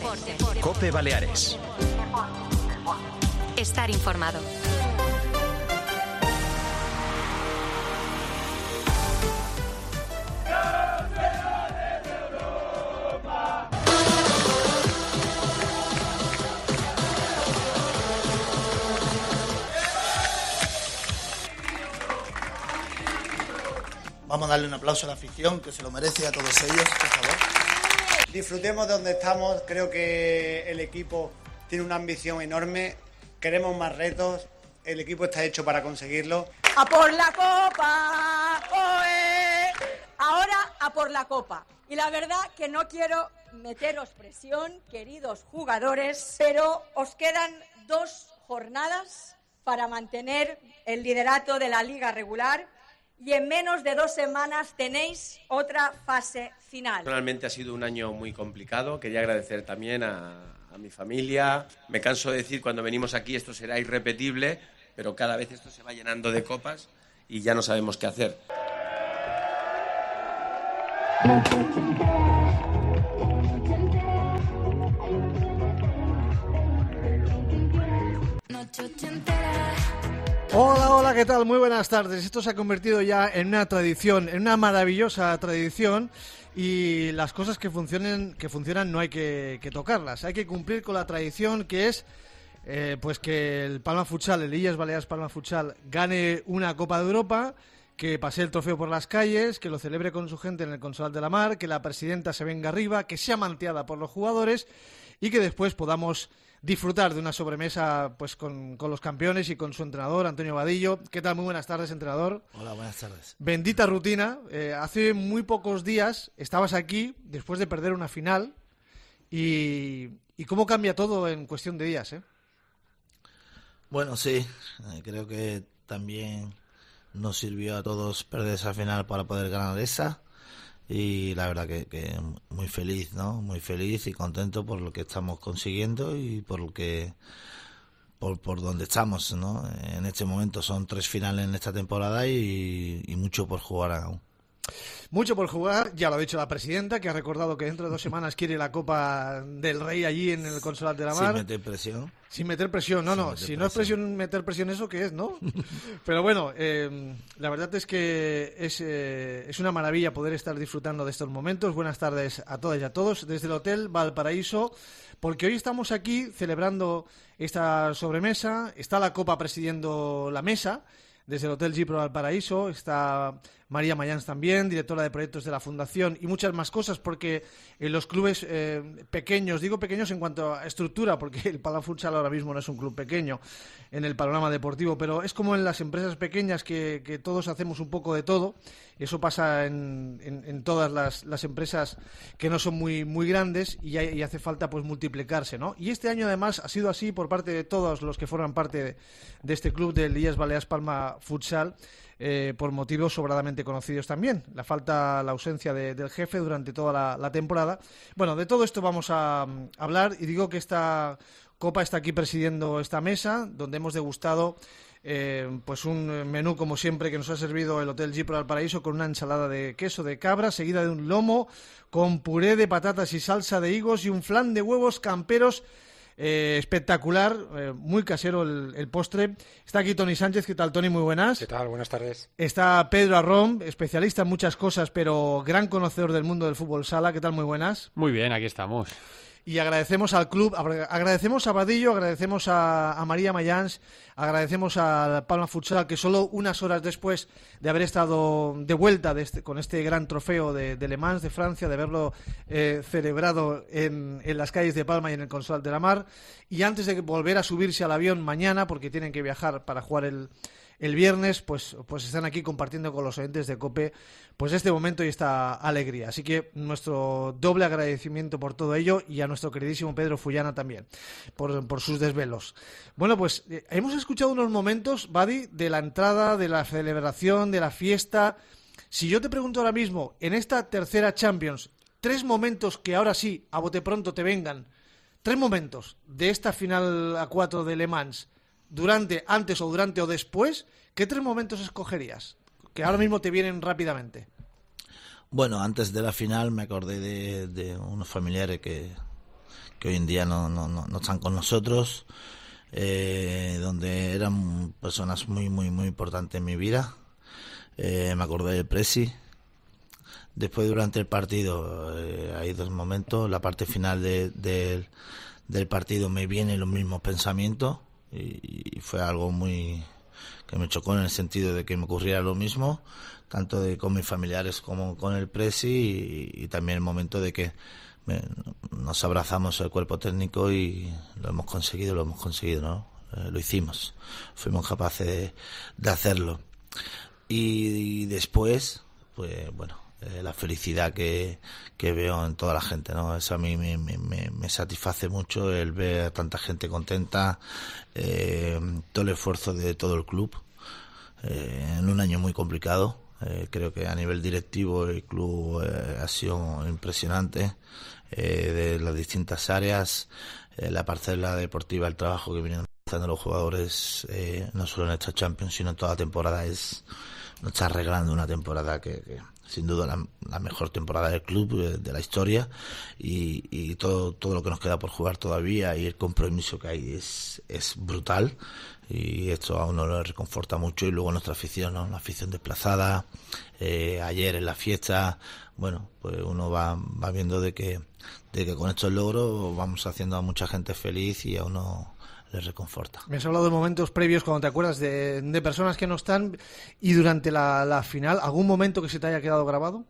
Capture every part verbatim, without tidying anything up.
COPE Baleares. Estar informado. Vamos a darle un aplauso a la afición, que se lo merece, a todos ellos, por favor. Disfrutemos de donde estamos. Creo que el equipo tiene una ambición enorme. Queremos más retos. El equipo está hecho para conseguirlo. ¡A por la copa! ¡Oe! Ahora a por la copa. Y la verdad que no quiero meteros presión, queridos jugadores, pero os quedan dos jornadas para mantener el liderato de la liga regular. Y en menos de dos semanas tenéis otra fase final. Personalmente ha sido un año muy complicado. Quería agradecer también a, a mi familia. Me canso de decir cuando venimos aquí esto será irrepetible, pero cada vez esto se va llenando de copas y ya no sabemos qué hacer. Hola, hola, ¿qué tal? Muy buenas tardes. Esto se ha convertido ya en una tradición, en una maravillosa tradición, y las cosas que funcionen, que funcionan no hay que, que tocarlas. Hay que cumplir con la tradición, que es eh, pues que el Palma Futsal, el Illes Baleares Palma Futsal, gane una Copa de Europa, que pase el trofeo por las calles, que lo celebre con su gente en el Consolat de la Mar, que la presidenta se venga arriba, que sea manteada por los jugadores y que después podamos disfrutar de una sobremesa pues con, con los campeones y con su entrenador, Antonio Vadillo. ¿Qué tal? Muy buenas tardes, entrenador. Hola, buenas tardes. Bendita rutina. Eh, hace muy pocos días estabas aquí después de perder una final y, y cómo cambia todo en cuestión de días, ¿eh? Bueno, sí, eh, creo que también nos sirvió a todos perder esa final para poder ganar esa. Y la verdad que, que muy feliz, ¿no? Muy feliz y contento por lo que estamos consiguiendo y por lo que por, por donde estamos, ¿no? En este momento son tres finales en esta temporada y, y mucho por jugar aún. Mucho por jugar, ya lo ha dicho la presidenta, que ha recordado que dentro de dos semanas quiere la Copa del Rey allí en el Consolat de la Mar. Sin meter presión. Sin meter presión, no, Sin no, meter si presión. no es presión meter presión, ¿eso qué es, no? Pero bueno, eh, la verdad es que es, eh, es una maravilla poder estar disfrutando de estos momentos. Buenas tardes a todas y a todos desde el Hotel Valparaíso, porque hoy estamos aquí celebrando esta sobremesa. Está la Copa presidiendo la mesa desde el Hotel Gipro Valparaíso, está María Mayans también, directora de proyectos de la Fundación, y muchas más cosas, porque en los clubes eh, pequeños, digo pequeños en cuanto a estructura, porque el Palma Futsal ahora mismo no es un club pequeño en el panorama deportivo, pero es como en las empresas pequeñas que, que todos hacemos un poco de todo. Eso pasa en, en, en todas las, las empresas que no son muy, muy grandes, y, hay, y hace falta pues multiplicarse, ¿no? Y este año además ha sido así por parte de todos los que forman parte de, de este club del Illes Baleares Palma Futsal, eh, por motivos sobradamente conocidos también. La falta, la ausencia de, del jefe durante toda la, la temporada. Bueno, de todo esto vamos a, a hablar, y digo que esta Copa está aquí presidiendo esta mesa, donde hemos degustado Eh, pues un menú, como siempre, que nos ha servido el Hotel Gipro Valparaíso, con una ensalada de queso de cabra, seguida de un lomo con puré de patatas y salsa de higos y un flan de huevos camperos. Eh, espectacular, eh, muy casero el, el postre. Está aquí Toni Sánchez. ¿Qué tal, Toni? Muy buenas. ¿Qué tal? Buenas tardes. Está Pedro Arrón, especialista en muchas cosas, pero gran conocedor del mundo del fútbol sala. ¿Qué tal? Muy buenas. Muy bien, aquí estamos. Y agradecemos al club, agradecemos a Vadillo, agradecemos a, a María Mayans, agradecemos al Palma Futsal, que solo unas horas después de haber estado de vuelta de este, con este gran trofeo de, de Le Mans de Francia, de haberlo eh, celebrado en, en las calles de Palma y en el Consolat de la Mar, y antes de volver a subirse al avión mañana, porque tienen que viajar para jugar el, el viernes, pues, pues están aquí compartiendo con los oyentes de COPE pues este momento y esta alegría. Así que nuestro doble agradecimiento por todo ello, y a nuestro queridísimo Pedro Fullana también por, por sus desvelos. Bueno, pues eh, hemos escuchado unos momentos, Badi, de la entrada, de la celebración, de la fiesta. Si yo te pregunto ahora mismo, en esta tercera Champions, tres momentos que ahora sí, a bote pronto te vengan, tres momentos de esta final a cuatro de Le Mans, durante, antes o durante o después, ¿qué tres momentos escogerías? Que ahora mismo te vienen rápidamente. Bueno, antes de la final me acordé de, de unos familiares que, que hoy en día no, no, no, no están con nosotros, eh, donde eran personas muy, muy, muy importantes en mi vida. Eh, me acordé del Presi. Después, durante el partido, eh, hay dos momentos. La parte final de, de, del partido me vienen los mismos pensamientos y, y fue algo muy que me chocó, en el sentido de que me ocurriera lo mismo, tanto de con mis familiares como con el Presi, y, y también el momento de que me, nos abrazamos el cuerpo técnico y lo hemos conseguido, lo hemos conseguido, ¿no? Eh, lo hicimos, fuimos capaces de, de hacerlo. Y, y después, pues bueno, eh, la felicidad que, que veo en toda la gente, ¿no? Eso a mí me, me, me satisface mucho, el ver a tanta gente contenta, eh, todo el esfuerzo de todo el club, eh, en un año muy complicado. Eh, creo que a nivel directivo el club eh, ha sido impresionante, eh, de las distintas áreas, eh, la parcela deportiva, el trabajo que vienen haciendo los jugadores, eh, no solo en esta Champions, sino en toda la temporada. Es, nos está arreglando una temporada que, que sin duda la, la mejor temporada del club, eh, de la historia, y, y todo todo lo que nos queda por jugar todavía, y el compromiso que hay es, es brutal, y esto a uno lo reconforta mucho. Y luego nuestra afición, ¿no? La afición desplazada, eh, ayer en la fiesta, bueno, pues uno va, va viendo de que, de que con estos logros vamos haciendo a mucha gente feliz y a uno les reconforta. Me has hablado de momentos previos, cuando te acuerdas de, de personas que no están, y durante la, la final, ¿algún momento que se te haya quedado grabado?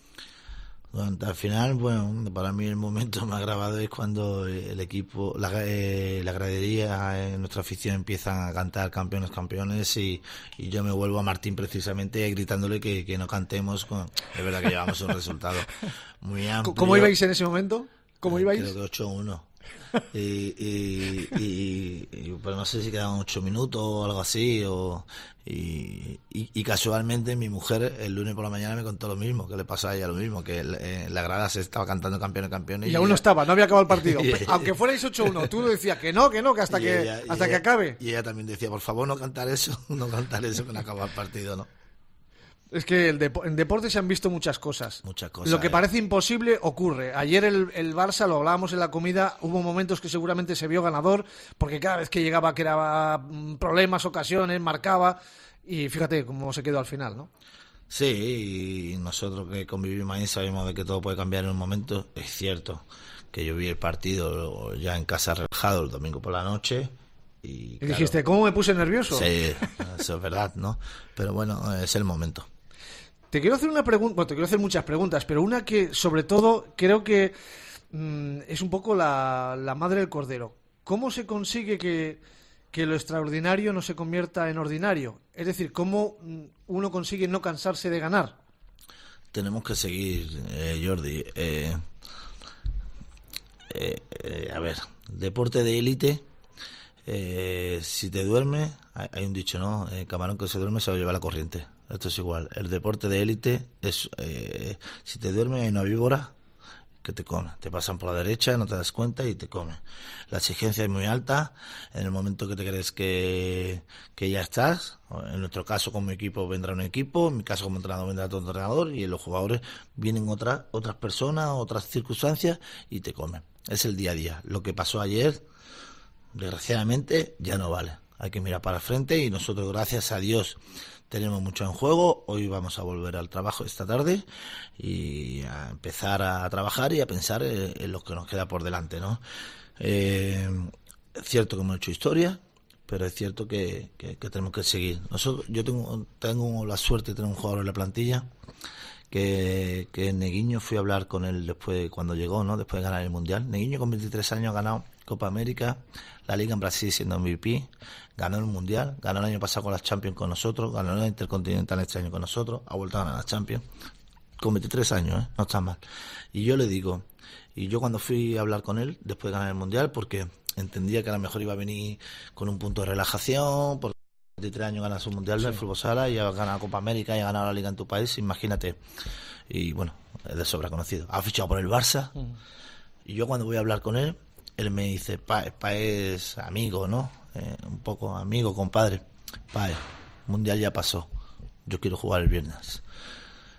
Durante la final, bueno, para mí el momento más grabado es cuando el equipo, la, eh, la gradería, eh, nuestra afición empiezan a cantar campeones, campeones, y, y yo me vuelvo a Martín precisamente gritándole que, que no cantemos. Con, es verdad que llevamos un resultado muy amplio. ¿Cómo ibais en ese momento? ¿Cómo ibais? Creo que ocho uno. Y, y, y, y pues no sé si quedaban ocho minutos o algo así, o, y, y, y casualmente mi mujer el lunes por la mañana me contó lo mismo, que le pasó a ella lo mismo, que en la grada se estaba cantando campeones, campeones. Y, y aún ella... no estaba, no había acabado el partido. Aunque fuerais ocho uno, tú decías que no, que no, que hasta, que, ella, hasta ella, que acabe. Y ella también decía, por favor, no cantar eso, no cantar eso, que no acaba el partido, ¿no? Es que el depo- en deporte se han visto muchas cosas. Muchas cosas. Lo que eh. parece imposible ocurre. Ayer el, el Barça, lo hablábamos en la comida, hubo momentos que seguramente se vio ganador, porque cada vez que llegaba creaba problemas, ocasiones, marcaba, y fíjate cómo se quedó al final, ¿no? Sí, y nosotros que convivimos ahí sabemos de que todo puede cambiar en un momento. Es cierto que yo vi el partido ya en casa relajado el domingo por la noche. Y, y claro, dijiste, ¿cómo me puse nervioso? Sí, eso es verdad, ¿no? Pero bueno, es el momento. Te quiero hacer una pregunta, bueno, te quiero hacer muchas preguntas, pero una que sobre todo creo que mmm, es un poco la, la madre del cordero. ¿Cómo se consigue que, que lo extraordinario no se convierta en ordinario? Es decir, ¿cómo uno consigue no cansarse de ganar? Tenemos que seguir, eh, Jordi. Eh, eh, eh, a ver, deporte de élite. Eh, si te duermes, hay, hay un dicho, ¿no? El camarón que se duerme se lo lleva la corriente. Esto es igual. El deporte de élite es, eh, si te duermes hay una víbora que te come. Te pasan por la derecha, no te das cuenta y te come. La exigencia es muy alta. En el momento que te crees que, que ya estás, en nuestro caso como equipo vendrá un equipo, en mi caso como entrenador vendrá otro entrenador, y en los jugadores vienen otras otras personas, otras circunstancias y te comen. Es el día a día. Lo que pasó ayer, desgraciadamente, ya no vale. Hay que mirar para el frente, y nosotros, gracias a Dios, tenemos mucho en juego. Hoy vamos a volver al trabajo esta tarde y a empezar a trabajar y a pensar en lo que nos queda por delante, ¿no? Eh, es cierto que hemos hecho historia, pero es cierto que, que, que tenemos que seguir. Nosotros, yo tengo, tengo la suerte de tener un jugador en la plantilla que, que Neguiño, fui a hablar con él después, cuando llegó, ¿no? Después de ganar el Mundial. Neguiño con veintitrés años ha ganado Copa América, la Liga en Brasil siendo M V P, ganó el Mundial, ganó el año pasado con las Champions con nosotros, ganó la Intercontinental este año con nosotros, ha vuelto a ganar las Champions, con veintitrés años, ¿eh? No está mal. Y yo le digo, y yo cuando fui a hablar con él, después de ganar el Mundial, porque entendía que a lo mejor iba a venir con un punto de relajación, porque veintitrés años ganas un Mundial, sí, de fútbol sala, y ha ganado Copa América, y ha ganado la Liga en tu país, imagínate. Y bueno, es de sobra conocido. Ha fichado por el Barça, uh-huh. Y yo cuando voy a hablar con él, él me dice, pa, pa es amigo, ¿no? Eh, un poco amigo, compadre. Pa, el Mundial ya pasó, yo quiero jugar el viernes.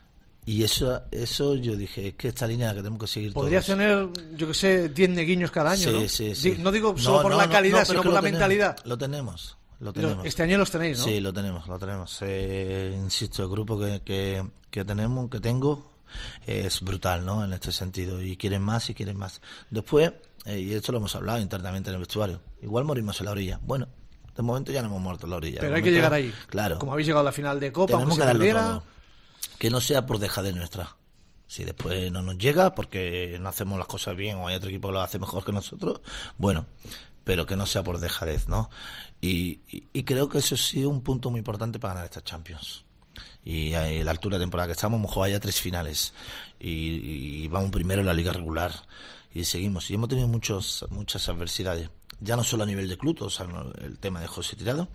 y eso, eso yo dije, es que esta línea la que tenemos que seguir todos. Podrías tener, yo que sé, diez neguiños cada año, sí, ¿no? Sí, sí. No digo solo no, por no, la no, calidad, no, sino por lo la tenemos, mentalidad. Lo tenemos, lo tenemos. Este año los tenéis, ¿no? Sí, lo tenemos, lo tenemos. Eh, insisto, el grupo que, que, que tenemos, que tengo, es brutal, ¿no? En este sentido, y quieren más y quieren más. Después, eh, y esto lo hemos hablado internamente en el vestuario, igual morimos en la orilla. Bueno, de momento ya no hemos muerto en la orilla. Pero de hay momento, que llegar ahí. Claro. Como habéis llegado a la final de Copa, tenemos aunque que se darlo perdiera. todo. Que no sea por dejadez nuestra. Si después no nos llega porque no hacemos las cosas bien o hay otro equipo que lo hace mejor que nosotros, bueno, pero que no sea por dejadez, ¿no? Y, y, y creo que eso sí es un punto muy importante para ganar estas Champions. Y a la altura de temporada que estamos, hemos jugado ya tres finales y, y vamos primero en la liga regular y seguimos. Y hemos tenido muchos, muchas adversidades, ya no solo a nivel de club, o sea, el tema de José Tirado,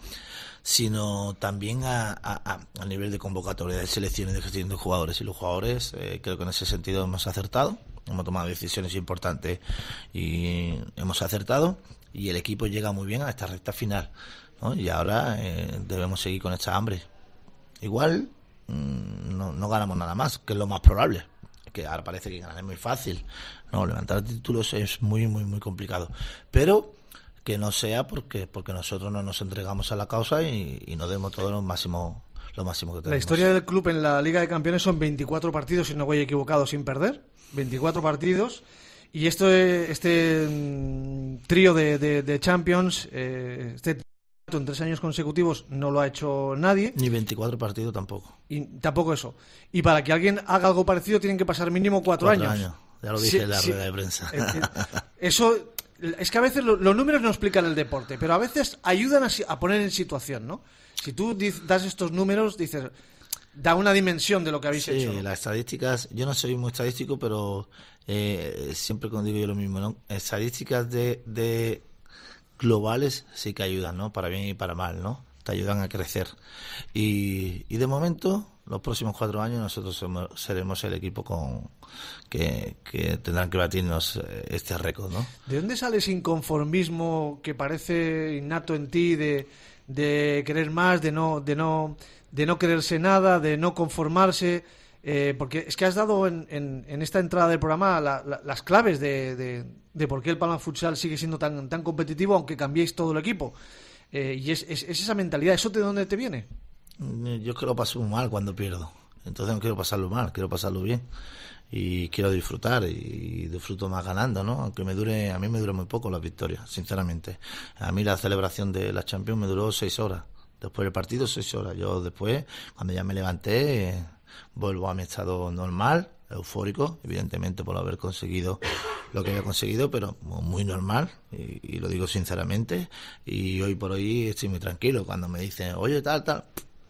sino también a, a, a nivel de convocatoria, de selecciones, de gestión de jugadores. Y los jugadores, eh, creo que en ese sentido hemos acertado, hemos tomado decisiones importantes y hemos acertado, y el equipo llega muy bien a esta recta final, ¿no? Y ahora eh, debemos seguir con esta hambre. Igual mmm, no, no ganamos nada más, que es lo más probable, que ahora parece que ganar es muy fácil. No, levantar títulos es muy, muy, muy complicado. Pero que no sea porque porque nosotros no nos entregamos a la causa y, y nos demos todo lo máximo lo máximo que tenemos. La historia del club en la Liga de Campeones son veinticuatro partidos, si no voy equivocado, sin perder. veinticuatro partidos. Y esto, este mm, trío de, de, de Champions, eh, este en tres años consecutivos no lo ha hecho nadie. Ni veinticuatro partidos tampoco. Y tampoco eso. Y para que alguien haga algo parecido tienen que pasar mínimo cuatro, cuatro años. años. Ya lo dije Sí, en la sí. rueda de prensa. Eh, eh, Eso... Es que a veces lo, los números no explican el deporte, pero a veces ayudan a, a poner en situación, ¿no? Si tú diz, das estos números, dices, da una dimensión de lo que habéis sí, hecho, ¿no? Las estadísticas, yo no soy muy estadístico, pero eh, siempre cuando digo yo lo mismo, ¿no? Estadísticas de, de globales sí que ayudan, ¿no? Para bien y para mal, ¿no? Te ayudan a crecer. Y, y de momento, los próximos cuatro años nosotros somos, seremos el equipo con que, que tendrán que batirnos este récord, ¿no? ¿De dónde sale ese inconformismo que parece innato en ti de, de querer más, de no, de no, de no quererse nada, de no conformarse? Eh, porque es que has dado en, en, en esta entrada del programa la, la, las claves de, de, de por qué el Palma Futsal sigue siendo tan, tan competitivo, aunque cambiéis todo el equipo. Eh, y es, es, es esa mentalidad. ¿Eso de dónde te viene? Yo creo que paso muy mal cuando pierdo. Entonces no quiero pasarlo mal, quiero pasarlo bien. Y quiero disfrutar, y disfruto más ganando, ¿no? Aunque me dure, a mí me dura muy poco las victorias, sinceramente. A mí la celebración de la Champions me duró seis horas. Después del partido, seis horas. Yo después, cuando ya me levanté, eh, vuelvo a mi estado normal, eufórico, evidentemente por haber conseguido lo que había conseguido, pero muy normal, y, y lo digo sinceramente. Y hoy por hoy estoy muy tranquilo. Cuando me dicen, oye, tal, tal,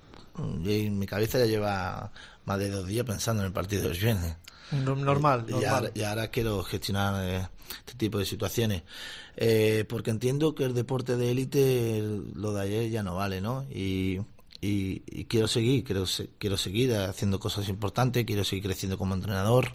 y mi cabeza ya lleva más de dos días pensando en el partido del viernes. Normal, y, normal. y, ahora, y ahora quiero gestionar eh, este tipo de situaciones, eh, porque entiendo que el deporte de élite, lo de ayer ya no vale, ¿no? Y, y, y quiero seguir, quiero, quiero seguir haciendo cosas importantes, quiero seguir creciendo como entrenador.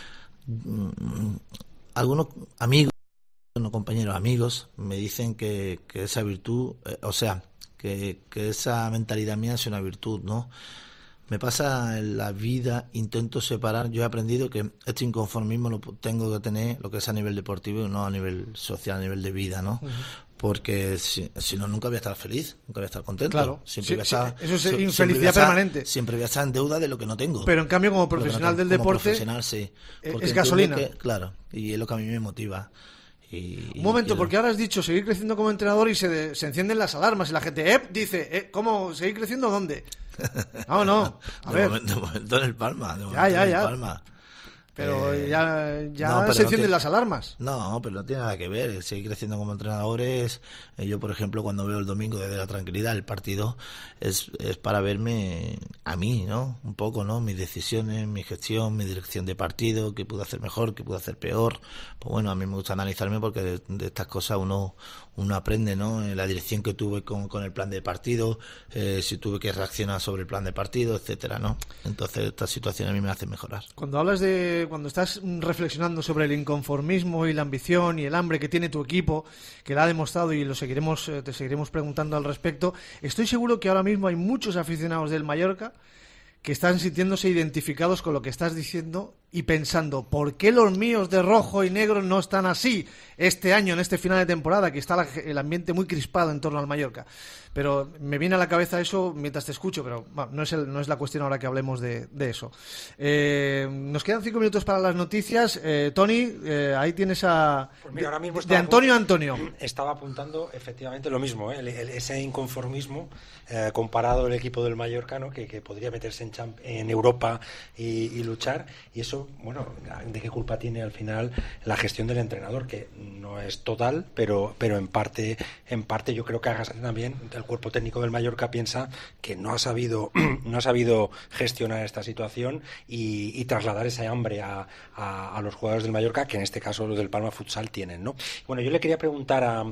Algunos amigos, no compañeros, amigos, me dicen que, que esa virtud, eh, o sea, que, que esa mentalidad mía es una virtud, ¿no? Me pasa en la vida, intento separar. Yo he aprendido que este inconformismo lo tengo que tener, lo que es a nivel deportivo y no a nivel social, a nivel de vida, ¿no? Uh-huh. Porque si, si no, nunca voy a estar feliz, nunca voy a estar contento. Claro, siempre sí, voy a estar, sí, eso es siempre infelicidad estar, permanente. Siempre voy a estar en deuda de lo que no tengo. Pero en cambio, como profesional no del como deporte, profesional, sí, es gasolina. Que, claro, y es lo que a mí me motiva. Y, Un momento, y, porque ahora has dicho seguir creciendo como entrenador y se, de, se encienden las alarmas y la gente, ¿eh? Dice, ¿eh? ¿Cómo seguir creciendo dónde? No, no, a de ver. Momento, de momento en el Palma. De ya, ya, en el ya. Palma. Pero eh, ya, ya no, pero se no encienden tiene, las alarmas. No, pero no tiene nada que ver. Seguir creciendo como entrenadores. Eh, yo, por ejemplo, cuando veo el domingo desde la tranquilidad el partido, es, es para verme a mí, ¿no? Un poco, ¿no? Mis decisiones, mi gestión, mi dirección de partido, qué pude hacer mejor, qué pude hacer peor. Pues bueno, a mí me gusta analizarme porque de, de estas cosas uno uno aprende, ¿no? En la dirección que tuve con, con el plan de partido, eh, si tuve que reaccionar sobre el plan de partido, etcétera, ¿no? Entonces estas situaciones a mí me hacen mejorar. Cuando hablas de, cuando estás reflexionando sobre el inconformismo y la ambición y el hambre que tiene tu equipo, que la ha demostrado y lo seguiremos, te seguiremos preguntando al respecto, estoy seguro que ahora mismo hay muchos aficionados del Mallorca que están sintiéndose identificados con lo que estás diciendo y pensando, ¿por qué los míos de rojo y negro no están así este año, en este final de temporada, que está la, el ambiente muy crispado en torno al Mallorca? Pero me viene a la cabeza eso mientras te escucho, pero bueno, no, es el, no es la cuestión ahora que hablemos de, de eso. Eh, nos quedan cinco minutos para las noticias. Eh, Tony, eh, ahí tienes a... Pues mira, ahora mismo de Antonio a Antonio. Estaba apuntando efectivamente lo mismo, ¿eh? el, el, ese inconformismo eh, comparado al equipo del Mallorca, ¿no? que, que podría meterse en, champ- en Europa y, y luchar, y eso, bueno, ¿de qué culpa tiene al final la gestión del entrenador? Que no es total, pero, pero en parte, en parte yo creo que también el cuerpo técnico del Mallorca piensa que no ha sabido, no ha sabido gestionar esta situación y, y trasladar ese hambre a, a, a los jugadores del Mallorca, que en este caso los del Palma Futsal tienen, ¿no? Bueno, yo le quería preguntar a,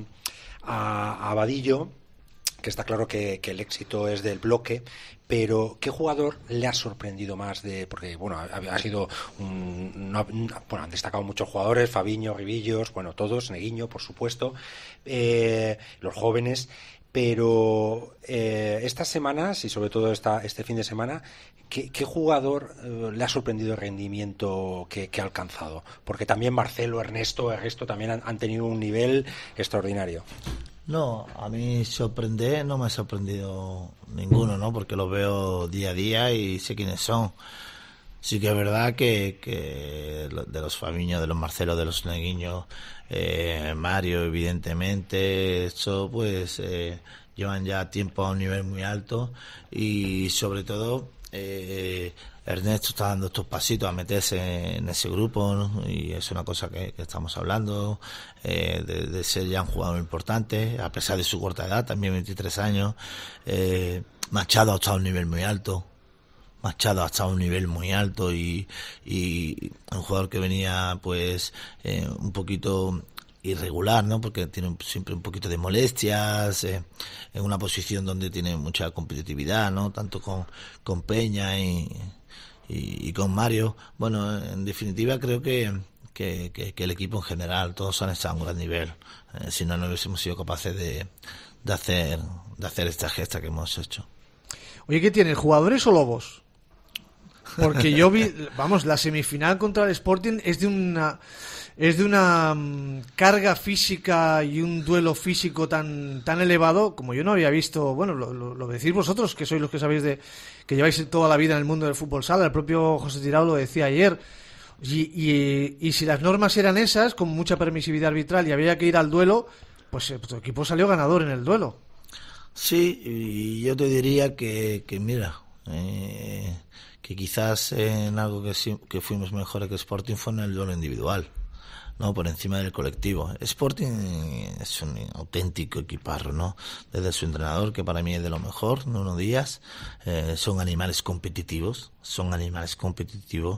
a, a Vadillo, que está claro que, que el éxito es del bloque, pero ¿qué jugador le ha sorprendido más? De porque bueno, ha, ha sido un, no, bueno, han destacado muchos jugadores, Fabiño, Ribillos, bueno, todos, Neguiño, por supuesto, eh, los jóvenes, pero eh, estas semanas y sobre todo esta, este fin de semana, ¿qué, qué jugador eh, le ha sorprendido el rendimiento que, que ha alcanzado? Porque también Marcelo, Ernesto, Ernesto también han, han tenido un nivel extraordinario. No, a mí sorprender no me ha sorprendido ninguno, ¿no? Porque los veo día a día y sé quiénes son. Sí que es verdad que, que de los Fabiño, de los Marcelo, de los Neguiño, eh, Mario, evidentemente, eso pues eh, llevan ya tiempo a un nivel muy alto y sobre todo eh, Ernesto está dando estos pasitos a meterse en ese grupo, ¿no? Y es una cosa que, que estamos hablando, eh, de, de ser ya un jugador importante, a pesar de su corta edad, también veintitrés años. eh, Machado ha estado a un nivel muy alto. Machado ha estado a un nivel muy alto y, y un jugador que venía pues eh, un poquito irregular, ¿no? Porque tiene un, siempre un poquito de molestias, eh, en una posición donde tiene mucha competitividad, ¿no? Tanto con, con Peña y, y, y con Mario. Bueno, en definitiva creo que, que, que, que el equipo en general, todos han estado a un gran nivel. Eh, si no, no hubiésemos sido capaces de, de hacer de hacer esta gesta que hemos hecho. Oye, ¿qué tiene? ¿Jugadores o lobos? Porque yo vi, vamos, la semifinal contra el Sporting es de una es de una um, carga física y un duelo físico tan tan elevado como yo no había visto. Bueno, lo, lo, lo decís vosotros, que sois los que sabéis de que lleváis toda la vida en el mundo del fútbol sala. El propio José Tirado lo decía ayer. Y, y, y si las normas eran esas, con mucha permisividad arbitral y había que ir al duelo, pues eh, tu equipo salió ganador en el duelo. Sí, y yo te diría que, que mira, eh, que quizás en algo que, sí, que fuimos mejores que Sporting fue en el duelo individual, no por encima del colectivo. Sporting es un auténtico equiparro, ¿no? Desde su entrenador, que para mí es de lo mejor, Nuno Díaz, eh, son animales competitivos, son animales competitivos,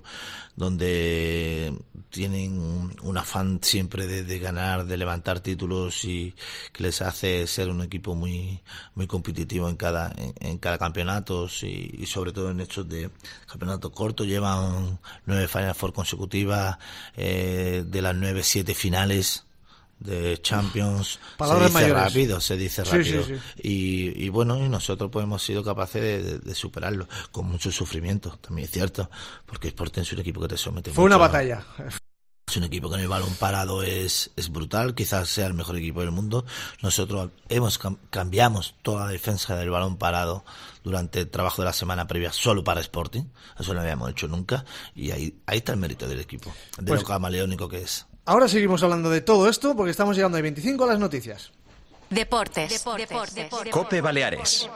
donde tienen un afán siempre de, de ganar, de levantar títulos y que les hace ser un equipo muy muy competitivo en cada en, en cada campeonato y, y sobre todo en hechos de campeonato corto. Llevan nueve Final Four consecutivas, eh, de las nueve, siete finales de Champions. Palabras se dice mayores. rápido, se dice rápido. Sí, sí, sí. Y, y bueno, y nosotros pues hemos sido capaces de, de, de superarlo, con mucho sufrimiento, también es cierto, porque Sporting es un equipo que te somete Fue mucho, una ¿no? batalla. Es un equipo que en el balón parado es, es brutal, quizás sea el mejor equipo del mundo. Nosotros hemos cambiamos toda la defensa del balón parado durante el trabajo de la semana previa solo para Sporting, eso no lo habíamos hecho nunca, y ahí, ahí está el mérito del equipo, de Pues, lo camaleónico que es. Ahora seguimos hablando de todo esto porque estamos llegando de veinticinco a las noticias. Deportes. Deportes. Deportes. Cope Baleares.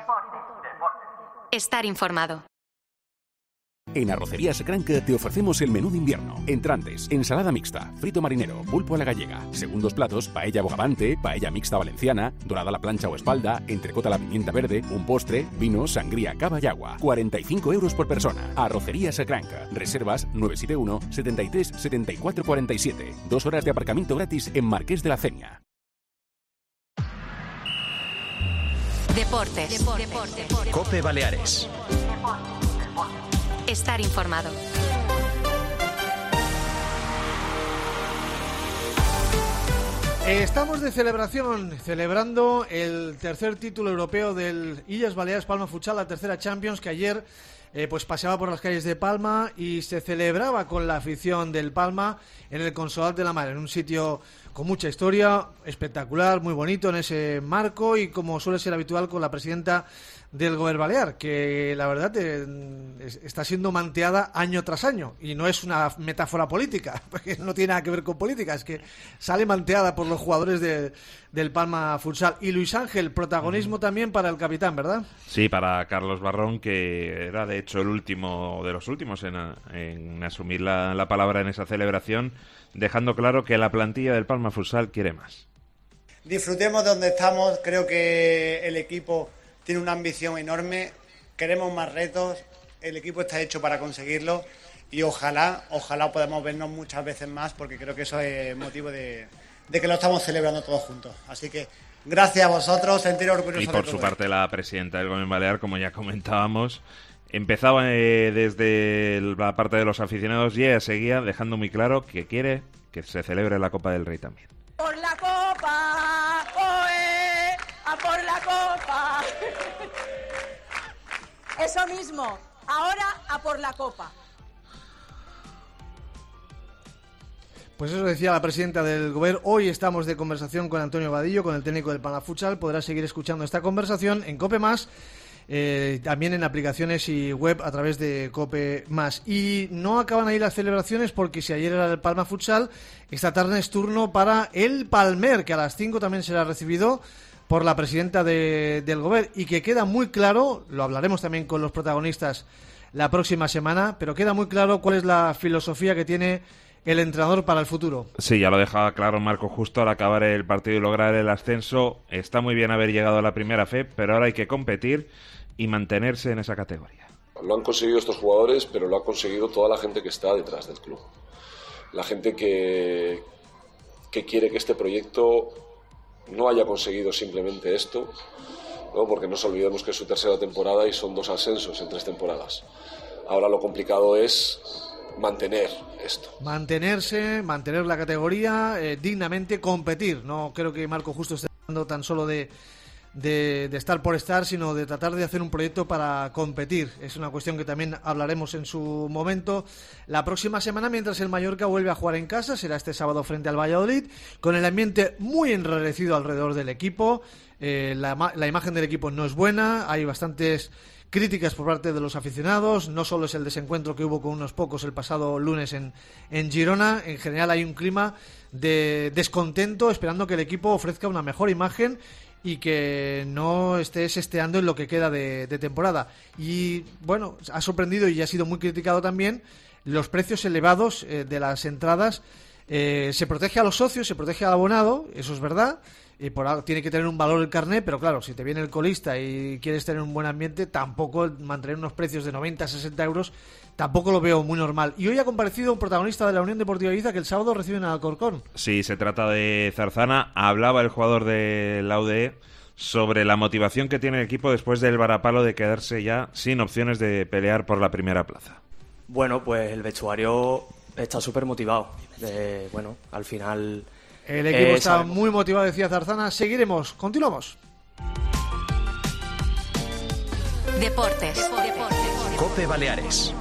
Estar informado. En Arrocerías Cranca te ofrecemos el menú de invierno. Entrantes, ensalada mixta, frito marinero, pulpo a la gallega. Segundos platos, paella bogavante, paella mixta valenciana, dorada a la plancha o espalda, entrecota a la pimienta verde, un postre, vino, sangría, cava y agua. cuarenta y cinco euros por persona. Arrocerías Cranca. Reservas nueve siete uno, setenta y tres, setenta y cuatro cuarenta y siete. Dos horas de aparcamiento gratis en Marqués de la Cenia. Deportes. Deportes. Deportes. Cope Baleares. Estar informado. Estamos de celebración, celebrando el tercer título europeo del Illes Baleares Palma Futsal, la tercera Champions, que ayer eh, pues paseaba por las calles de Palma y se celebraba con la afición del Palma en el Consolat de la Mar, en un sitio con mucha historia, espectacular, muy bonito en ese marco y como suele ser habitual con la presidenta del Govern Balear, que la verdad eh, está siendo manteada año tras año y no es una metáfora política, porque no tiene nada que ver con política, es que sale manteada por los jugadores de, del Palma Futsal. Y Luis Ángel, protagonismo mm. también para el capitán, ¿verdad? Sí, para Carlos Barrón, que era de hecho el último de los últimos en, en asumir la, la palabra en esa celebración, dejando claro que la plantilla del Palma Futsal quiere más. Disfrutemos de donde estamos, creo que el equipo tiene una ambición enorme, queremos más retos, el equipo está hecho para conseguirlo y ojalá, ojalá podamos vernos muchas veces más porque creo que eso es motivo de, de que lo estamos celebrando todos juntos. Así que gracias a vosotros, sentir orgulloso. Y por su parte la presidenta del Govern Balear, como ya comentábamos, empezaba eh, desde la parte de los aficionados y ella seguía dejando muy claro que quiere que se celebre la Copa del Rey también. Por la Copa, ¡oe! ¡A por la Copa! Eso mismo, ahora a por la Copa. Pues eso decía la presidenta del Govern. Hoy estamos de conversación con Antonio Vadillo, con el técnico del Palma Futsal. Podrás seguir escuchando esta conversación en COPE Más, eh, también en aplicaciones y web a través de COPE Más. Y no acaban ahí las celebraciones porque si ayer era el Palma Futsal, esta tarde es turno para el Palmer, que a las cinco también será recibido por la presidenta de, del Govern y que queda muy claro, lo hablaremos también con los protagonistas la próxima semana, pero queda muy claro cuál es la filosofía que tiene el entrenador para el futuro. Sí, ya lo dejaba claro Marco justo al acabar el partido y lograr el ascenso. Está muy bien haber llegado a la primera fe, pero ahora hay que competir y mantenerse en esa categoría. Lo han conseguido estos jugadores, pero lo ha conseguido toda la gente que está detrás del club. La gente que, que quiere que este proyecto no haya conseguido simplemente esto, ¿no? Porque no nos olvidemos que es su tercera temporada y son dos ascensos en tres temporadas. Ahora lo complicado es mantener esto. Mantenerse, mantener la categoría, eh, dignamente competir. No creo que Marco Justo esté hablando tan solo de, de, de estar por estar, sino de tratar de hacer un proyecto para competir. Es una cuestión que también hablaremos en su momento la próxima semana, mientras el Mallorca vuelve a jugar en casa. Será este sábado frente al Valladolid, con el ambiente muy enrarecido alrededor del equipo. Eh, la, la imagen del equipo no es buena, hay bastantes críticas por parte de los aficionados. No solo es el desencuentro que hubo con unos pocos el pasado lunes en, en Girona. En general hay un clima de descontento, esperando que el equipo ofrezca una mejor imagen y que no esté sesteando en lo que queda de, de temporada. Y bueno, ha sorprendido y ha sido muy criticado también los precios elevados eh, de las entradas. Eh, se protege a los socios, se protege al abonado, eso es verdad. Y por algo tiene que tener un valor el carnet, pero claro, si te viene el colista y quieres tener un buen ambiente, tampoco mantener unos precios de noventa a sesenta euros, tampoco lo veo muy normal. Y hoy ha comparecido un protagonista de la Unión Deportiva Ibiza que el sábado reciben al Alcorcón. Sí, se trata de Zarzana. Hablaba el jugador de la U D E sobre la motivación que tiene el equipo después del varapalo de quedarse ya sin opciones de pelear por la primera plaza. Bueno, pues el vestuario está súper motivado. Eh, bueno, al final... El equipo eh, está sabemos. muy motivado, decía Zarzana. Seguiremos, continuamos. Deportes. Deportes. COPE Baleares.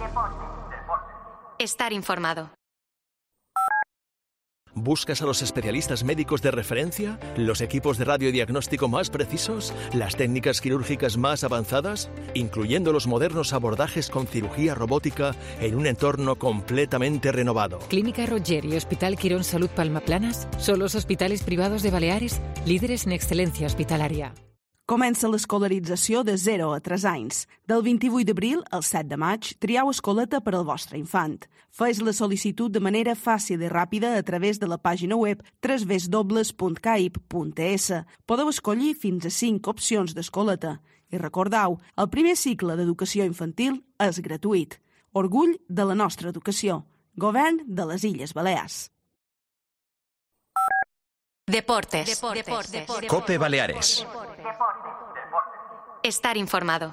Estar informado. ¿Buscas a los especialistas médicos de referencia? ¿Los equipos de radiodiagnóstico más precisos? ¿Las técnicas quirúrgicas más avanzadas? Incluyendo los modernos abordajes con cirugía robótica en un entorno completamente renovado. Clínica Roger y Hospital Quirón Salud Palma Planas són los hospitales privados de Baleares, líderes en excel·lència hospitalària. Comença l'escolarització de zero a tres anys. Del vint-i-vuit d'abril al set de maig, triau escoleta per al vostre infant. Fes la sol·licitud de manera fàcil i ràpida a través de la pàgina web w w w punt caip punt es. Podeu escollir fins a cinc opcions d'escoleta. I recordeu, el primer cicle d'educació infantil és gratuït. Orgull de la nostra educació. Govern de les Illes Balears. Deportes. Deportes. Deportes. COPE Baleares. Estar informado.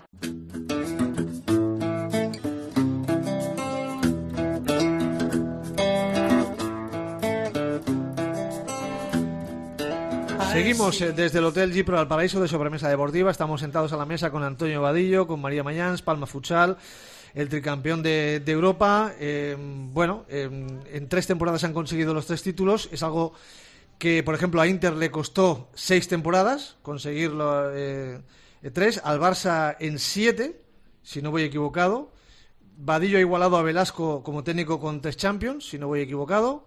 Seguimos eh, desde el Hotel Gipro al Paraíso de Sobremesa Deportiva. Estamos sentados a la mesa con Antonio Vadillo, con María Mayans, Palma Futsal, el tricampeón de, de Europa. Eh, bueno, eh, en tres temporadas han conseguido los tres títulos. Es algo que, por ejemplo, a Inter le costó seis temporadas conseguirlo, eh, tres, al Barça en siete, si no voy equivocado. Vadillo ha igualado a Velasco como técnico con tres Champions, si no voy equivocado.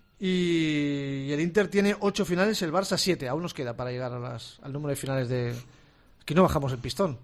Y el Inter tiene ocho finales, el Barça siete. Aún nos queda para llegar a las, al número de finales de... Aquí no bajamos el pistón.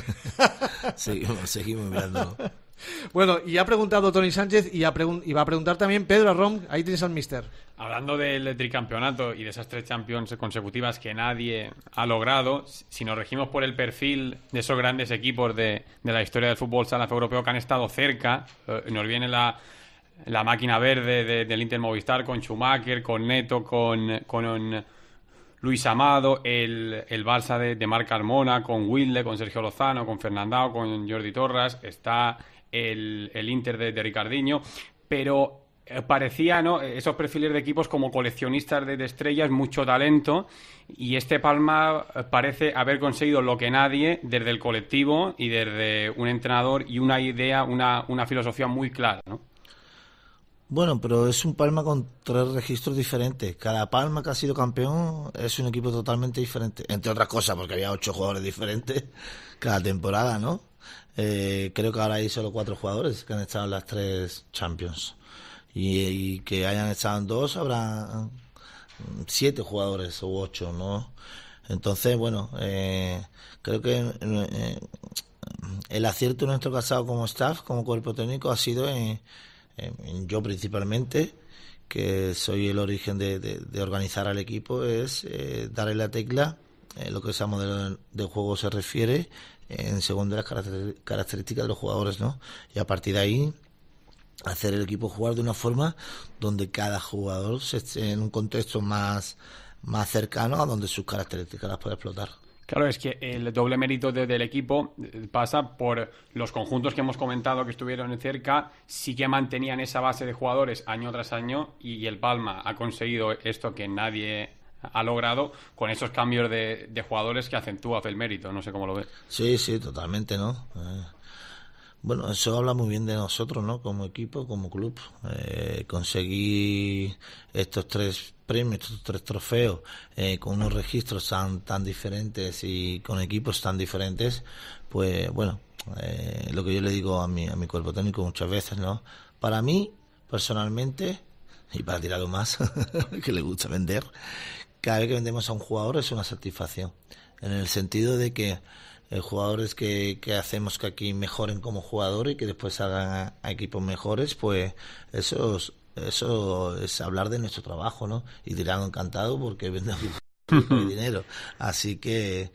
seguimos, seguimos mirando. Bueno, y ha preguntado Tony Sánchez y, ha pregun- y va a preguntar también Pedro Arrom. Ahí tienes al mister. Hablando del tricampeonato y de esas tres Champions consecutivas que nadie ha logrado, si nos regimos por el perfil de esos grandes equipos de, de la historia del fútbol sala europeo que han estado cerca, eh, nos viene la, la máquina verde de, del Inter Movistar con Schumacher, con Neto, con, con Luis Amado, el, el Barça de, de Marc Carmona, con Wilde, con Sergio Lozano, con Fernandao, con Jordi Torres, está el, el Inter de, de Ricardinho, pero eh, parecía, ¿no?, esos perfiles de equipos como coleccionistas de, de estrellas, mucho talento, y este Palma parece haber conseguido lo que nadie desde el colectivo y desde un entrenador y una idea, una, una filosofía muy clara, ¿no? Bueno, pero es un Palma con tres registros diferentes. Cada Palma que ha sido campeón es un equipo totalmente diferente. Entre otras cosas, porque había ocho jugadores diferentes cada temporada, ¿no? Eh, creo que ahora hay solo cuatro jugadores que han estado en las tres Champions. Y, y que hayan estado en dos, habrá siete jugadores o ocho, ¿no? Entonces, bueno, eh, creo que eh, el acierto nuestro casado como staff, como cuerpo técnico, ha sido en... yo principalmente, que soy el origen de, de, de organizar al equipo, es eh, darle la tecla, eh, lo que ese modelo de juego se refiere, en según de las caracter- características de los jugadores, ¿no? Y a partir de ahí hacer el equipo jugar de una forma donde cada jugador se esté en un contexto más, más cercano a donde sus características las puede explotar. Claro, es que el doble mérito de, del equipo pasa por los conjuntos que hemos comentado que estuvieron cerca, sí que mantenían esa base de jugadores año tras año, y el Palma ha conseguido esto que nadie ha logrado con esos cambios de, de jugadores que acentúa el mérito. No sé cómo lo ves. Sí, sí, totalmente, ¿no? Eh, bueno, eso habla muy bien de nosotros, ¿no? Como equipo, como club. Eh, conseguir estos tres premios, estos tres trofeos, eh, con unos registros tan, tan diferentes y con equipos tan diferentes, pues bueno, eh, lo que yo le digo a mi, a mi cuerpo técnico muchas veces, ¿no? Para mí, personalmente, y para tirarlo más, que le gusta vender, cada vez que vendemos a un jugador es una satisfacción, en el sentido de que eh, jugadores que, que hacemos que aquí mejoren como jugadores y que después hagan a, a equipos mejores, pues eso es, eso es hablar de nuestro trabajo, ¿no? Y tirando encantado porque vendemos dinero. Así que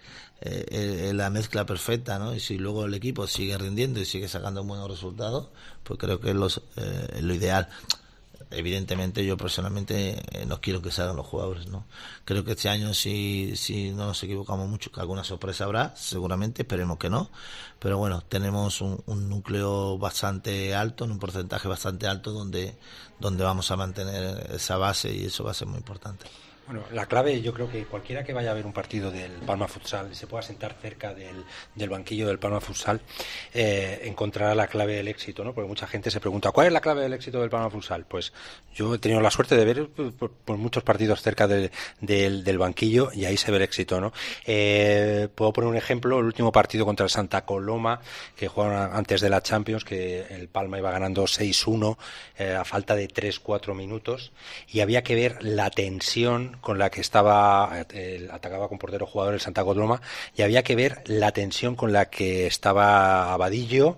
eh, es la mezcla perfecta, ¿no? Y si luego el equipo sigue rindiendo y sigue sacando buenos resultados, pues creo que es, los, eh, es lo ideal. Evidentemente yo personalmente eh, no quiero que salgan los jugadores, ¿no? Creo que este año si, si no nos equivocamos mucho, que alguna sorpresa habrá, seguramente, esperemos que no, pero bueno, tenemos un, un núcleo bastante alto, en un porcentaje bastante alto donde, donde vamos a mantener esa base, y eso va a ser muy importante. Bueno, la clave, yo creo que cualquiera que vaya a ver un partido del Palma Futsal, se pueda sentar cerca del, del banquillo del Palma Futsal, eh, encontrará la clave del éxito, ¿no? Porque mucha gente se pregunta, ¿cuál es la clave del éxito del Palma Futsal? Pues yo he tenido la suerte de ver pues, pues, muchos partidos cerca de, de, del banquillo, y ahí se ve el éxito, ¿no? Eh, puedo poner un ejemplo, el último partido contra el Santa Coloma, que jugaron antes de la Champions, que el Palma iba ganando seis uno, eh, a falta de tres cuatro minutos, y había que ver la tensión con la que estaba, eh, atacaba con portero jugador el Santa Coloma, y había que ver la tensión con la que estaba Vadillo,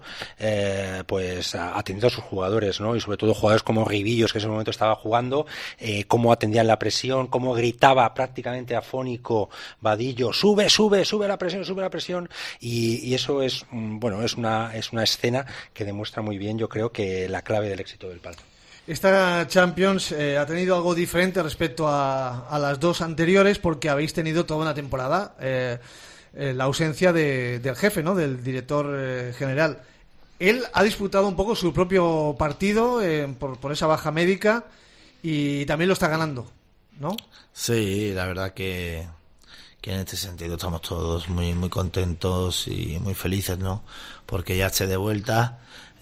eh, pues atendiendo a sus jugadores, ¿no? Y sobre todo jugadores como Ribillos, que en ese momento estaba jugando, eh, cómo atendían la presión, cómo gritaba prácticamente afónico Vadillo, sube, sube, sube la presión, sube la presión, y, y eso es, bueno, es una, es una escena que demuestra muy bien, yo creo, que la clave del éxito del Palma. Esta Champions eh, ha tenido algo diferente respecto a, a las dos anteriores, porque habéis tenido toda una temporada eh, eh, la ausencia de, del jefe, ¿no? Del director eh, general. Él ha disputado un poco su propio partido eh, por, por esa baja médica, y también lo está ganando. ¿no? Sí, la verdad que, que en este sentido estamos todos muy muy contentos y muy felices, ¿no? Porque ya esté de vuelta.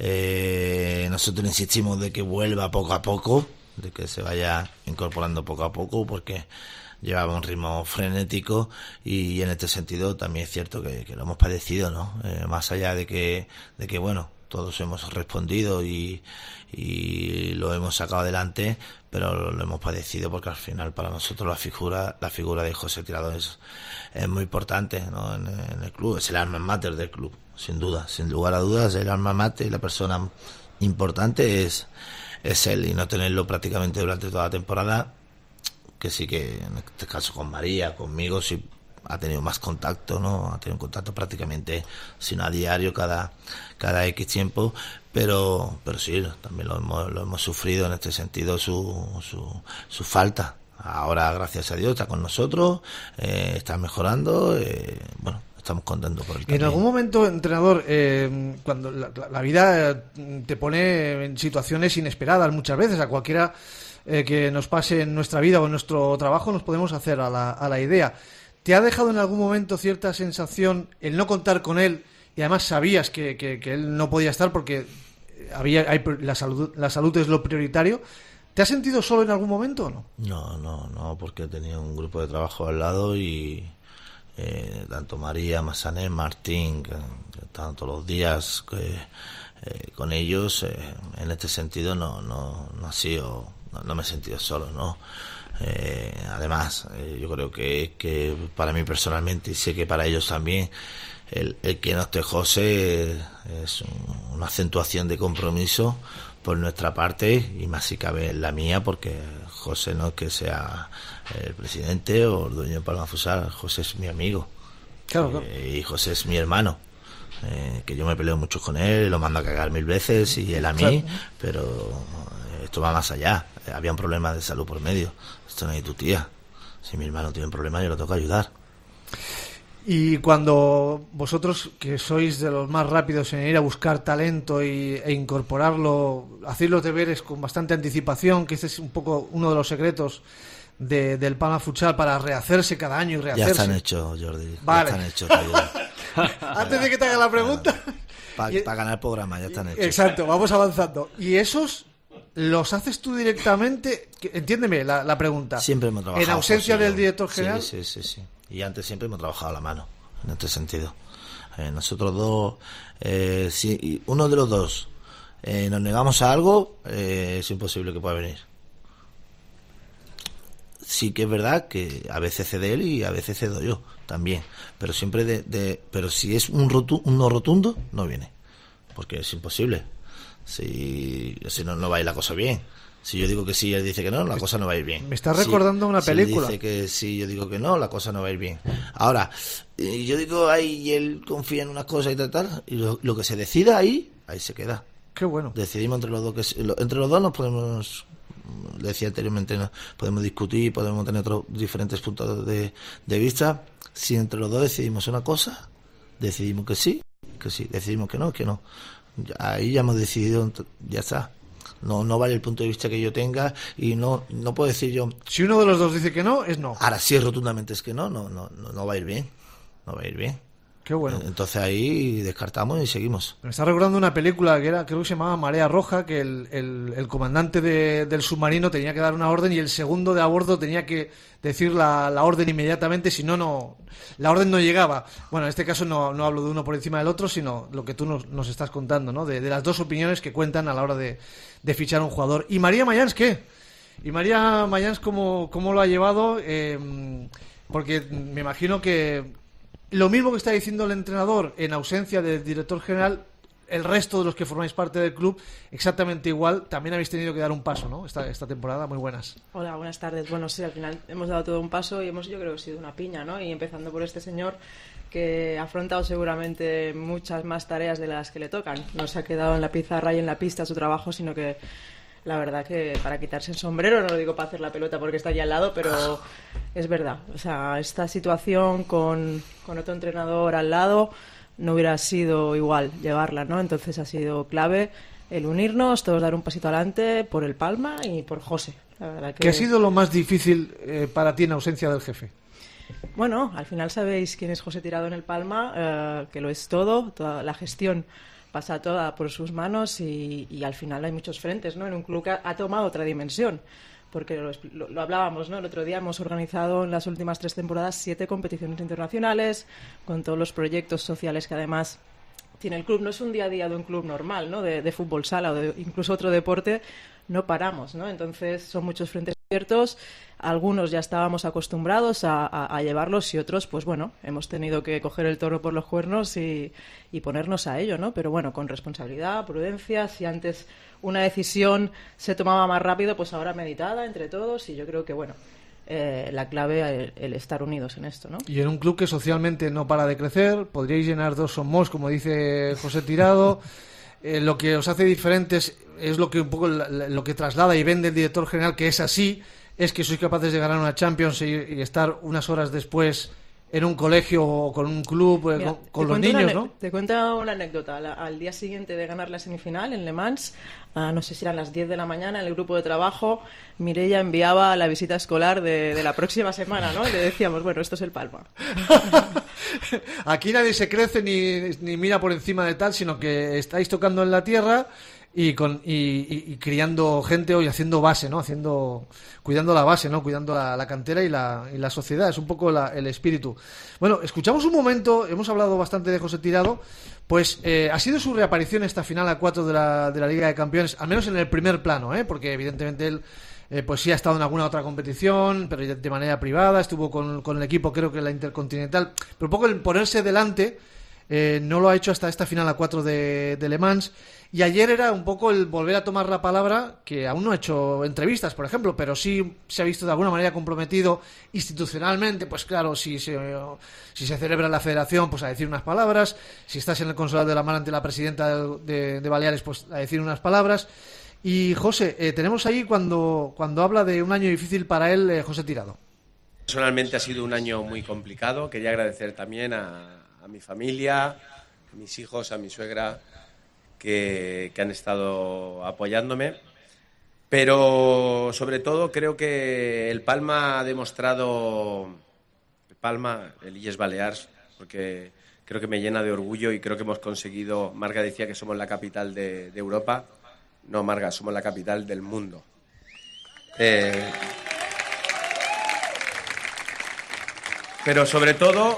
Eh, nosotros insistimos de que vuelva poco a poco, de que se vaya incorporando poco a poco, porque llevaba un ritmo frenético y en este sentido también es cierto que, que lo hemos padecido, ¿no? Eh, más allá de que, de que bueno, todos hemos respondido y, y lo hemos sacado adelante, pero lo, lo hemos padecido porque al final para nosotros la figura la figura de José Tirado es, es muy importante, ¿no? en, en el club, es el alma mater del club, sin duda, sin lugar a dudas, el alma mater y la persona importante es, es él, y no tenerlo prácticamente durante toda la temporada, que sí que en este caso con María, conmigo sí ha tenido más contacto, ¿no? Ha tenido contacto prácticamente, sino a diario, cada cada X tiempo, pero pero sí, también lo hemos, lo hemos sufrido en este sentido, su, su, su falta. Ahora, gracias a Dios, está con nosotros, eh, está mejorando, eh, bueno, estamos contentos por el Y en algún momento, entrenador, eh, cuando la, la vida te pone en situaciones inesperadas muchas veces, a cualquiera eh, que nos pase en nuestra vida o en nuestro trabajo nos podemos hacer a la, a la idea. ¿Te ha dejado en algún momento cierta sensación el no contar con él y además sabías que, que, que él no podía estar porque había hay, la salud la salud es lo prioritario? ¿Te has sentido solo en algún momento o no? No, no, no, porque tenía un grupo de trabajo al lado y eh, tanto María, Massanet, Martín, que, que estaban todos los días que, eh, con ellos, eh, en este sentido no, no, no ha sido, no, no me he sentido solo, ¿no? Eh, además, eh, yo creo que, que para mí personalmente, y sé que para ellos también, el, el que no esté José es un, una acentuación de compromiso por nuestra parte, y más si cabe la mía, porque José no es que sea el presidente o el dueño de Palma Futsal, José es mi amigo. Claro, claro. Eh, y José es mi hermano. Eh, que yo me peleo mucho con él, lo mando a cagar mil veces y él a mí, claro. Pero esto va más allá. Había un problema de salud por medio. Esto no es tu tía. Si mi hermano tiene un problema, yo lo tengo que ayudar. Y cuando vosotros, que sois de los más rápidos en ir a buscar talento y, e incorporarlo, hacéis los deberes con bastante anticipación, que este es un poco uno de los secretos de, del Palma Futsal para rehacerse cada año y rehacerse. Ya están hechos, Jordi. Vale. Ya están hechos. Antes de que te haga la pregunta. Para pa ganar el programa, ya están hechos. Exacto, vamos avanzando. ¿Y esos los haces tú directamente? Entiéndeme la, la pregunta. Siempre hemos trabajado. ¿En ausencia José, del director general? Sí, sí, sí, sí. Y antes siempre hemos trabajado a la mano, en este sentido. Eh, nosotros dos, eh, si uno de los dos eh, nos negamos a algo, eh, es imposible que pueda venir. Sí que es verdad que a veces cede él y a veces cedo yo también, pero siempre de, de pero si es un, rotu, un no rotundo, no viene, porque es imposible. Si, si no, no va a ir la cosa bien. Si yo digo que sí y él dice que no, la cosa no va a ir bien. Me estás recordando si, una película. Si él dice que sí, yo digo que no, la cosa no va a ir bien. Ahora, yo digo ahí y él confía en unas cosas y tal, tal, y lo, lo que se decida ahí, ahí se queda. Qué bueno. Decidimos entre los dos que entre los dos nos podemos, le decía anteriormente, ¿no? Podemos discutir, podemos tener otros diferentes puntos de, de vista. Si entre los dos decidimos una cosa, decidimos que sí, que sí, decidimos que no, que no. Ahí ya hemos decidido, ya está. No no vale el punto de vista que yo tenga y no no puedo decir yo. Si uno de los dos dice que no, es no. Ahora sí, rotundamente es que no, no no no, no va a ir bien. No va a ir bien. Qué bueno. Entonces ahí descartamos y seguimos. Me está recordando una película que era, creo que se llamaba Marea Roja, que el, el, el comandante de, del submarino tenía que dar una orden y el segundo de a bordo tenía que decir la, la orden inmediatamente, si no, no, la orden no llegaba. Bueno, en este caso no, no hablo de uno por encima del otro, sino lo que tú nos, nos estás contando, ¿no? De, de las dos opiniones que cuentan a la hora de, de fichar a un jugador. ¿Y María Mayans qué? ¿Y María Mayans cómo, cómo lo ha llevado? Eh, porque me imagino que lo mismo que está diciendo el entrenador en ausencia del director general, el resto de los que formáis parte del club, exactamente igual, también habéis tenido que dar un paso, ¿no? Esta, esta temporada, muy buenas. Hola, buenas tardes. Bueno, sí, al final hemos dado todo un paso y hemos, yo creo que ha sido una piña, ¿no? Y empezando por este señor que ha afrontado seguramente muchas más tareas de las que le tocan. No se ha quedado en la pizarra y en la pista su trabajo, sino que la verdad que para quitarse el sombrero, no lo digo para hacer la pelota porque está allí al lado, pero es verdad. O sea, esta situación con, con otro entrenador al lado no hubiera sido igual llevarla, ¿no? Entonces ha sido clave el unirnos, todos dar un pasito adelante por el Palma y por José. La verdad que... ¿Qué ha sido lo más difícil eh, para ti en ausencia del jefe? Bueno, al final sabéis quién es José Tirado en el Palma, eh, que lo es todo, toda la gestión pasa toda por sus manos y, y al final hay muchos frentes, ¿no? En un club que ha, ha tomado otra dimensión, porque lo, lo, lo hablábamos, ¿no? El otro día hemos organizado en las últimas tres temporadas siete competiciones internacionales con todos los proyectos sociales que además tiene el club. No es un día a día de un club normal, ¿no? De, de fútbol sala o de incluso otro deporte, no paramos, ¿no? Entonces son muchos frentes abiertos. Algunos ya estábamos acostumbrados a, a, a llevarlos y otros, pues bueno, hemos tenido que coger el toro por los cuernos y, y ponernos a ello, ¿no? Pero bueno, con responsabilidad, prudencia. Si antes una decisión se tomaba más rápido, pues ahora meditada entre todos y yo creo que, bueno, eh, la clave el, el estar unidos en esto, ¿no? Y en un club que socialmente no para de crecer, podríais llenar dos somos, como dice José Tirado. Eh, lo que os hace diferentes es lo que un poco lo que traslada y vende el director general, que es así, es que sois capaces de ganar una Champions y, y estar unas horas después en un colegio o con un club, eh, Mira, con, con los una, niños, ¿no? Te cuento una anécdota. Al, al día siguiente de ganar la semifinal en Le Mans, uh, no sé si eran las diez de la mañana, en el grupo de trabajo, Mireia enviaba la visita escolar de, de la próxima semana, ¿no? Y le decíamos, bueno, esto es el Palma. Aquí nadie se crece ni, ni mira por encima de tal, sino que estáis tocando en la tierra y con y, y, y criando gente y haciendo base, ¿no? Haciendo cuidando la base, ¿no? Cuidando la, la cantera y la, y la sociedad. Es un poco la, el espíritu. Bueno, escuchamos un momento. Hemos hablado bastante de José Tirado. Pues eh, ha sido su reaparición esta final a cuatro de la, de la Liga de Campeones, al menos en el primer plano, ¿eh? Porque evidentemente él eh, pues sí ha estado en alguna otra competición, pero de manera privada. Estuvo con, con el equipo, creo que en la Intercontinental. Pero un poco el ponerse delante eh, no lo ha hecho hasta esta final a cuatro de, de Le Mans. Y ayer era un poco el volver a tomar la palabra, que aún no ha hecho entrevistas, por ejemplo, pero sí se ha visto de alguna manera comprometido institucionalmente. Pues claro, si se, si se celebra en la federación, pues a decir unas palabras. Si estás en el Consulado de la Mar ante la presidenta de, de, de Baleares, pues a decir unas palabras. Y José, eh, tenemos ahí cuando, cuando habla de un año difícil para él, eh, José Tirado. Personalmente ha sido un año muy complicado. Quería agradecer también a, a mi familia, a mis hijos, a mi suegra, Que, que han estado apoyándome, pero sobre todo creo que el Palma ha demostrado, el Palma, el Illes Balears, porque creo que me llena de orgullo y creo que hemos conseguido. Marga decía que somos la capital de, de Europa. No, Marga, somos la capital del mundo. Eh, pero sobre todo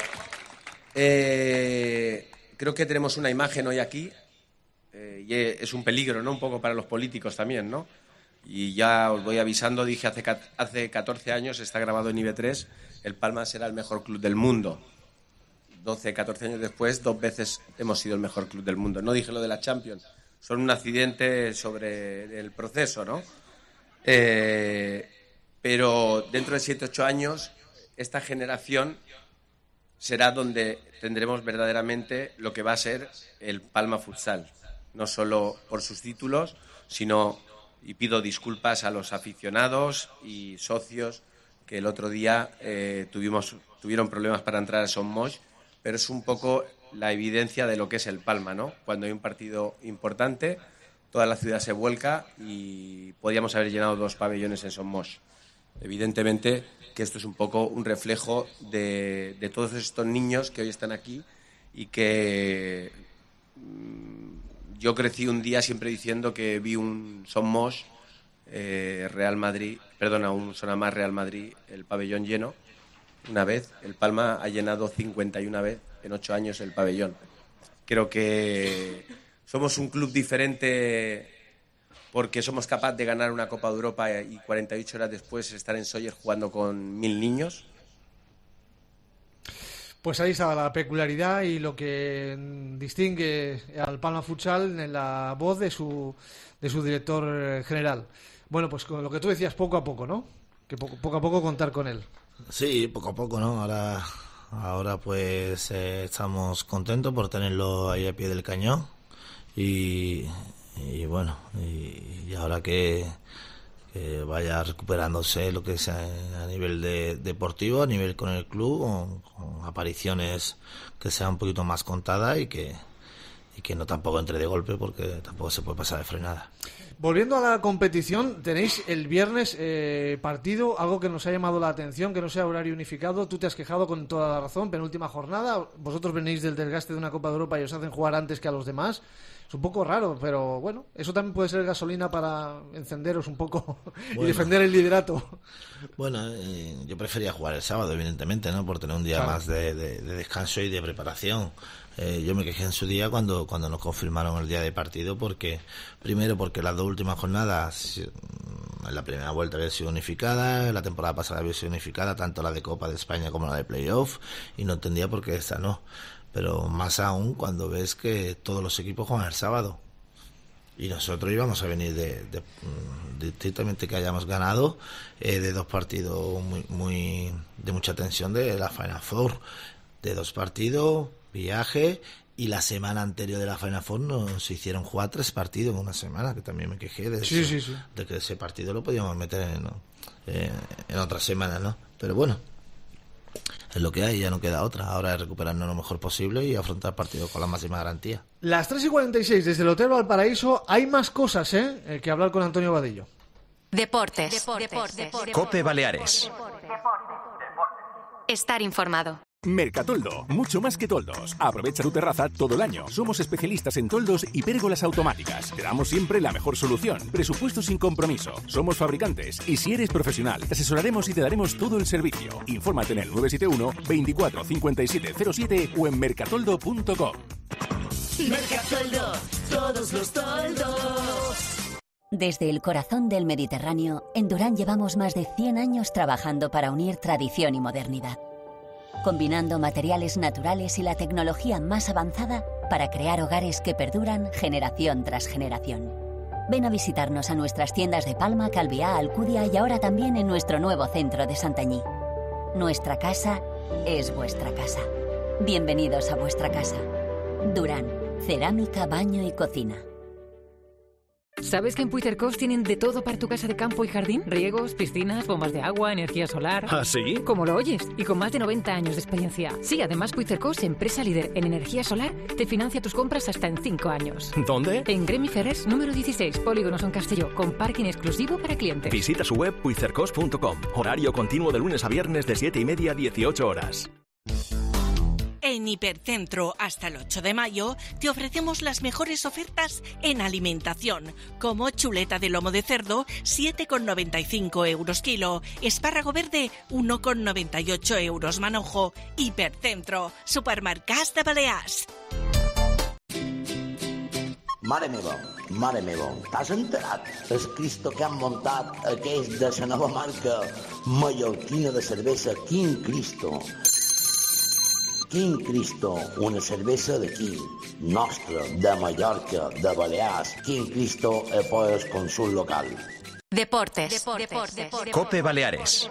eh, creo que tenemos una imagen hoy aquí. Eh, y es un peligro, ¿no? Un poco para los políticos también, ¿no? Y ya os voy avisando, dije hace, hace catorce años, está grabado en I B tres, el Palma será el mejor club del mundo. doce, catorce años después, dos veces hemos sido el mejor club del mundo. No dije lo de la Champions, son un accidente sobre el proceso, ¿no? Eh, pero dentro de siete, ocho años, esta generación será donde tendremos verdaderamente lo que va a ser el Palma Futsal. No solo por sus títulos, sino, y pido disculpas a los aficionados y socios que el otro día eh, tuvimos, tuvieron problemas para entrar a Son Moix, pero es un poco la evidencia de lo que es el Palma, ¿no? Cuando hay un partido importante, toda la ciudad se vuelca y podíamos haber llenado dos pabellones en Son Moix. Evidentemente que esto es un poco un reflejo de, de todos estos niños que hoy están aquí y que mmm, yo crecí un día siempre diciendo que vi un Son Moix eh, Real Madrid, perdona, un Sonamar Real Madrid, el pabellón lleno una vez. El Palma ha llenado cincuenta y una vez en ocho años el pabellón. Creo que somos un club diferente porque somos capaces de ganar una Copa de Europa y cuarenta y ocho horas después estar en Sóller jugando con mil niños. Pues ahí está la peculiaridad y lo que distingue al Palma Futsal en la voz de su de su director general. Bueno, pues con lo que tú decías, poco a poco, ¿no? Que poco, poco a poco contar con él. Sí, poco a poco, ¿no? Ahora, ahora pues eh, estamos contentos por tenerlo ahí a pie del cañón y, y bueno, y, y ahora que... que vaya recuperándose lo que es a, a nivel de, deportivo, a nivel con el club, con, con apariciones que sean un poquito más contadas y que y que no tampoco entre de golpe, porque tampoco se puede pasar de frenada. Volviendo a la competición, tenéis el viernes eh, partido, algo que nos ha llamado la atención, que no sea horario unificado. Tú te has quejado con toda la razón, penúltima jornada. Vosotros venís del desgaste de una Copa de Europa y os hacen jugar antes que a los demás. Es un poco raro, pero bueno, eso también puede ser gasolina para encenderos un poco Bueno. y defender el liderato. Bueno, eh, yo prefería jugar el sábado, evidentemente, ¿no? Por tener un día Claro. más de, de, de descanso y de preparación. Eh, yo me quejé en su día cuando cuando nos confirmaron el día de partido, porque primero porque las dos últimas jornadas, en la primera vuelta había sido unificada, la temporada pasada había sido unificada, tanto la de Copa de España como la de Playoff, y no entendía por qué esta no. Pero más aún cuando ves que todos los equipos juegan el sábado. Y nosotros íbamos a venir de, de, de estrictamente que hayamos ganado eh, de dos partidos muy, muy de mucha tensión de la Final Four, de dos partidos, viaje, y la semana anterior de la Final Four nos hicieron jugar tres partidos en una semana, que también me quejé de Sí, eso, sí, sí. de que ese partido lo podíamos meter en, eh, en otra semana, ¿no? Pero bueno, es lo que hay, ya no queda otra. Ahora es recuperarnos lo mejor posible y afrontar partidos con la máxima garantía. Las tres y cuarenta y seis desde el Hotel Valparaíso. Hay más cosas ¿eh? Eh, que hablar con Antonio Vadillo. Deportes. Deportes. Deportes. Cope Baleares. Estar informado. Mercatoldo, mucho más que toldos. Aprovecha tu terraza todo el año. Somos especialistas en toldos y pérgolas automáticas. Te damos siempre la mejor solución. Presupuesto sin compromiso. Somos fabricantes y si eres profesional, te asesoraremos y te daremos todo el servicio. Infórmate en el nueve siete uno, veinticuatro, cincuenta y siete cero siete o en mercatoldo punto com. Mercatoldo, todos los toldos. Desde el corazón del Mediterráneo, en Durán llevamos más de cien años trabajando para unir tradición y modernidad, combinando materiales naturales y la tecnología más avanzada para crear hogares que perduran generación tras generación. Ven a visitarnos a nuestras tiendas de Palma, Calviá, Alcudia y ahora también en nuestro nuevo centro de Santanyí. Nuestra casa es vuestra casa. Bienvenidos a vuestra casa. Durán, cerámica, baño y cocina. ¿Sabes que en Puigcercós tienen de todo para tu casa de campo y jardín? Riegos, piscinas, bombas de agua, energía solar... ¿Ah, sí? Como lo oyes, y con más de noventa años de experiencia. Sí, además Puigcercós, empresa líder en energía solar, te financia tus compras hasta en cinco años. ¿Dónde? En Gremi Ferrers, número dieciséis, Polígono Son Castelló, con parking exclusivo para clientes. Visita su web puigcercós punto com. Horario continuo de lunes a viernes de siete y media a dieciocho horas. En Hipercentro, hasta el ocho de mayo, te ofrecemos las mejores ofertas en alimentación, como chuleta de lomo de cerdo, siete con noventa y cinco euros kilo, espárrago verde, uno con noventa y ocho euros manojo. Hipercentro, supermercats de Balears. Mare meva, mare meva, t'has enterat? El Cristo que han muntat aquells de la nova marca mallorquina de cervesa Quin Cristo. Quin Cristo, una cervesa d'aquí, nostra, de Mallorca, de Balears. Quin Cristo és per el consum local. Deportes. Deportes. Deportes. Cope Baleares.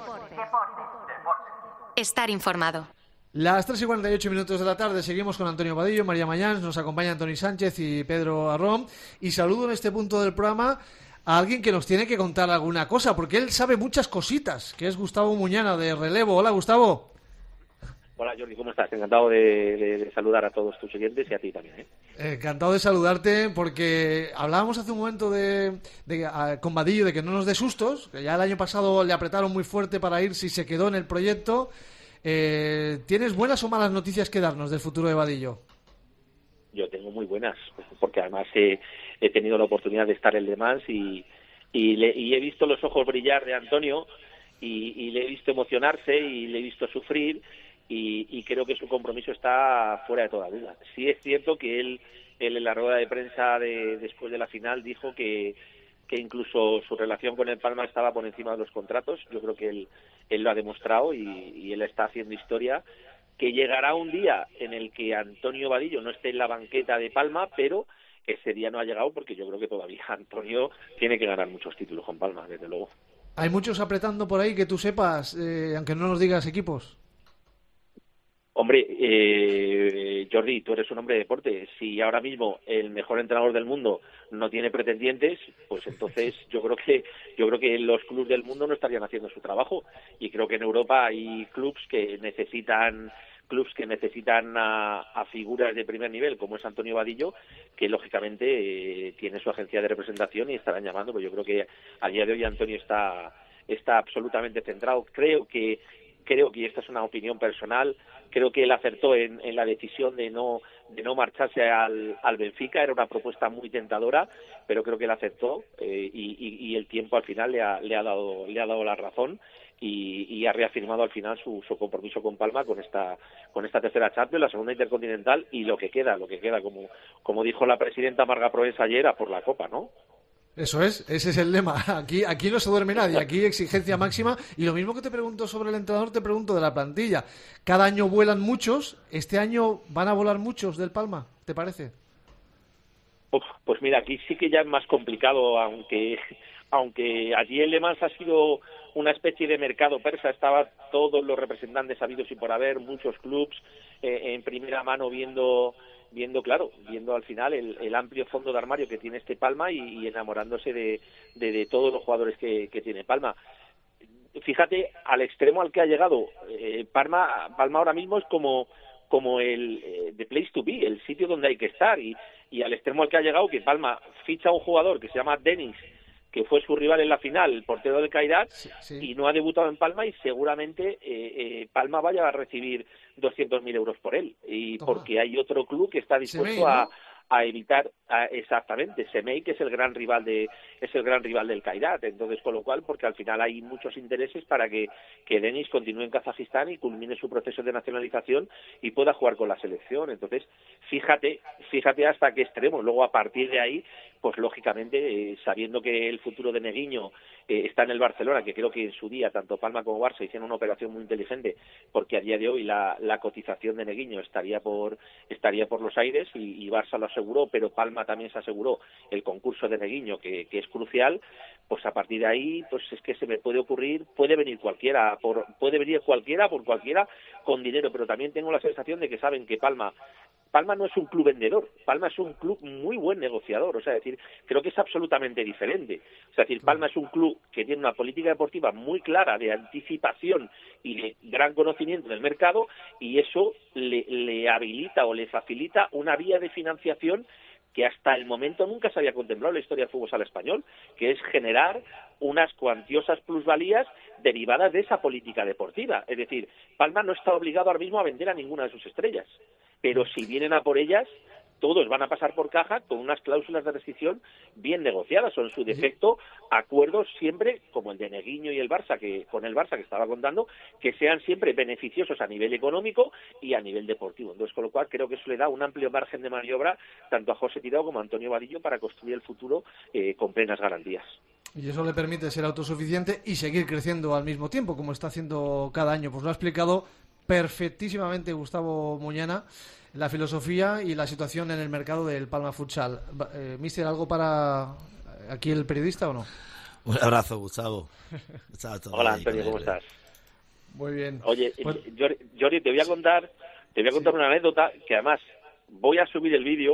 Estar informado. Las tres y cuarenta y ocho minutos de la tarde, seguimos con Antonio Vadillo, María Mayans, nos acompaña Antoni Sánchez y Pedro Arrón, y saludo en este punto del programa a alguien que nos tiene que contar alguna cosa, porque él sabe muchas cositas, que es Gustavo Muñana de Relevo. Hola, Gustavo. Hola Jordi, ¿cómo estás? Encantado de, de, de saludar a todos tus oyentes y a ti también, ¿eh? Encantado de saludarte, porque hablábamos hace un momento de, de a, con Vadillo de que no nos dé sustos, que ya el año pasado le apretaron muy fuerte para ir si se quedó en el proyecto. Eh, ¿Tienes buenas o malas noticias que darnos del futuro de Vadillo? Yo tengo muy buenas, porque además he, he tenido la oportunidad de estar en Le Mans y, y, le, y he visto los ojos brillar de Antonio y, y le he visto emocionarse y le he visto sufrir. Y, y creo que su compromiso está fuera de toda duda. Sí es cierto que él, él en la rueda de prensa de, después de la final dijo que, que incluso su relación con el Palma estaba por encima de los contratos. Yo creo que él, él lo ha demostrado y, y él está haciendo historia. Que llegará un día en el que Antonio Vadillo no esté en la banqueta de Palma, pero ese día no ha llegado porque yo creo que todavía Antonio tiene que ganar muchos títulos con Palma, desde luego. ¿Hay muchos apretando por ahí que tú sepas, eh, aunque no nos digas equipos? Hombre, eh, Jordi, tú eres un hombre de deporte. Si ahora mismo el mejor entrenador del mundo no tiene pretendientes, pues entonces yo creo que yo creo que los clubes del mundo no estarían haciendo su trabajo. Y creo que en Europa hay clubes que necesitan clubes que necesitan a, a figuras de primer nivel, como es Antonio Vadillo, que lógicamente eh, tiene su agencia de representación y estarán llamando. Pero yo creo que a día de hoy Antonio está está absolutamente centrado. Creo que creo que esta es una opinión personal. Creo que él acertó en, en la decisión de no de no marcharse al, al Benfica. Era una propuesta muy tentadora, pero creo que él acertó eh, y, y, y el tiempo al final le ha, le ha dado le ha dado la razón y, y ha reafirmado al final su, su compromiso con Palma con esta con esta tercera Champions, la segunda Intercontinental y lo que queda, lo que queda como como dijo la presidenta Marga Proença ayer, a por la Copa, ¿no? Eso es, ese es el lema. Aquí, aquí no se duerme nadie, aquí exigencia máxima. Y lo mismo que te pregunto sobre el entrenador, te pregunto de la plantilla. Cada año vuelan muchos, ¿este año van a volar muchos del Palma? ¿Te parece? Uf, pues mira, aquí sí que ya es más complicado, aunque aunque allí en Le Mans ha sido una especie de mercado persa, estaban todos los representantes habidos y por haber, muchos clubs eh, en primera mano viendo... viendo, claro, viendo al final el, el amplio fondo de armario que tiene este Palma y, y enamorándose de, de, de todos los jugadores que, que tiene Palma. Fíjate, al extremo al que ha llegado, eh, Palma, Palma ahora mismo es como, como el eh, the place to be, el sitio donde hay que estar, y, y al extremo al que ha llegado, que Palma ficha a un jugador que se llama Denis, que fue su rival en la final, el portero del Cairat, sí, sí. y no ha debutado en Palma, y seguramente eh, eh, Palma vaya a recibir doscientos mil euros por él, y Toma. porque hay otro club que está dispuesto Semei, ¿no? a, a evitar a, exactamente Semei, que es el gran rival de es el gran rival del Cairat. Entonces, con lo cual, porque al final hay muchos intereses para que, que Denis continúe en Kazajistán y culmine su proceso de nacionalización y pueda jugar con la selección. Entonces, fíjate, fíjate hasta qué extremo. Luego, a partir de ahí, pues lógicamente, eh, sabiendo que el futuro de Neguinho eh, está en el Barcelona, que creo que en su día tanto Palma como Barça hicieron una operación muy inteligente, porque a día de hoy la, la cotización de Neguinho estaría por estaría por los aires, y, y Barça lo aseguró, pero Palma también se aseguró el concurso de Neguinho, que, que es crucial. Pues a partir de ahí, pues es que se me puede ocurrir, puede venir cualquiera, por, puede venir cualquiera por cualquiera con dinero, pero también tengo la sensación de que saben que Palma Palma no es un club vendedor, Palma es un club muy buen negociador, o sea, es decir, creo que es absolutamente diferente. O sea, es decir, Palma es un club que tiene una política deportiva muy clara de anticipación y de gran conocimiento del mercado, y eso le, le habilita o le facilita una vía de financiación que hasta el momento nunca se había contemplado en la historia del fútbol sala español, que es generar unas cuantiosas plusvalías derivadas de esa política deportiva. Es decir, Palma no está obligado ahora mismo a vender a ninguna de sus estrellas, pero si vienen a por ellas, todos van a pasar por caja con unas cláusulas de rescisión bien negociadas, o en su defecto acuerdos siempre, como el de Neguinho y el Barça, que con el Barça que estaba contando, que sean siempre beneficiosos a nivel económico y a nivel deportivo. Entonces, con lo cual, creo que eso le da un amplio margen de maniobra tanto a José Tirado como a Antonio Vadillo para construir el futuro eh, con plenas garantías. Y eso le permite ser autosuficiente y seguir creciendo al mismo tiempo, como está haciendo cada año. Pues lo ha explicado perfectísimamente Gustavo Muñana, la filosofía y la situación en el mercado del Palma Futsal. Eh, Mister, ¿algo para aquí el periodista o no? Un abrazo, Gustavo. Hola, Antonio, ¿cómo estás? Muy bien. Oye, pues... Jordi, te voy a contar, te voy a contar sí. una anécdota que además voy a subir el vídeo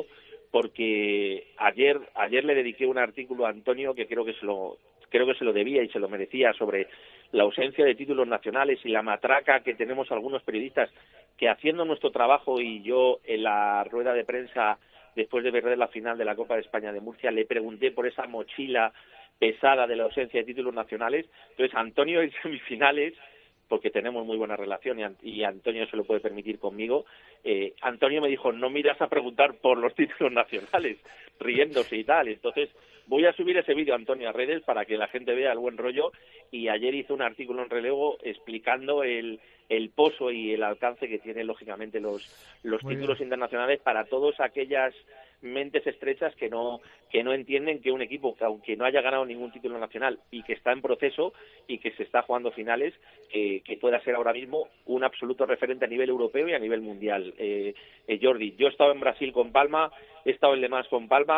porque ayer ayer le dediqué un artículo a Antonio que creo que se lo creo que se lo debía y se lo merecía, sobre la ausencia de títulos nacionales y la matraca que tenemos algunos periodistas que, haciendo nuestro trabajo, y yo en la rueda de prensa después de perder la final de la Copa de España de Murcia le pregunté por esa mochila pesada de la ausencia de títulos nacionales. Entonces, Antonio en semifinales, porque tenemos muy buena relación y Antonio se lo puede permitir conmigo, eh, Antonio me dijo, no miras a preguntar por los títulos nacionales, riéndose y tal. Entonces, voy a subir ese vídeo, Antonio, a redes para que la gente vea el buen rollo, y ayer hice un artículo en Relevo explicando el, el pozo y el alcance que tienen, lógicamente, los, los títulos bien. internacionales para todas aquellas mentes estrechas que no que no entienden que un equipo, que aunque no haya ganado ningún título nacional y que está en proceso y que se está jugando finales, eh, que pueda ser ahora mismo un absoluto referente a nivel europeo y a nivel mundial. Eh, eh, Jordi, yo he estado en Brasil con Palma, he estado en Le Mans con Palma.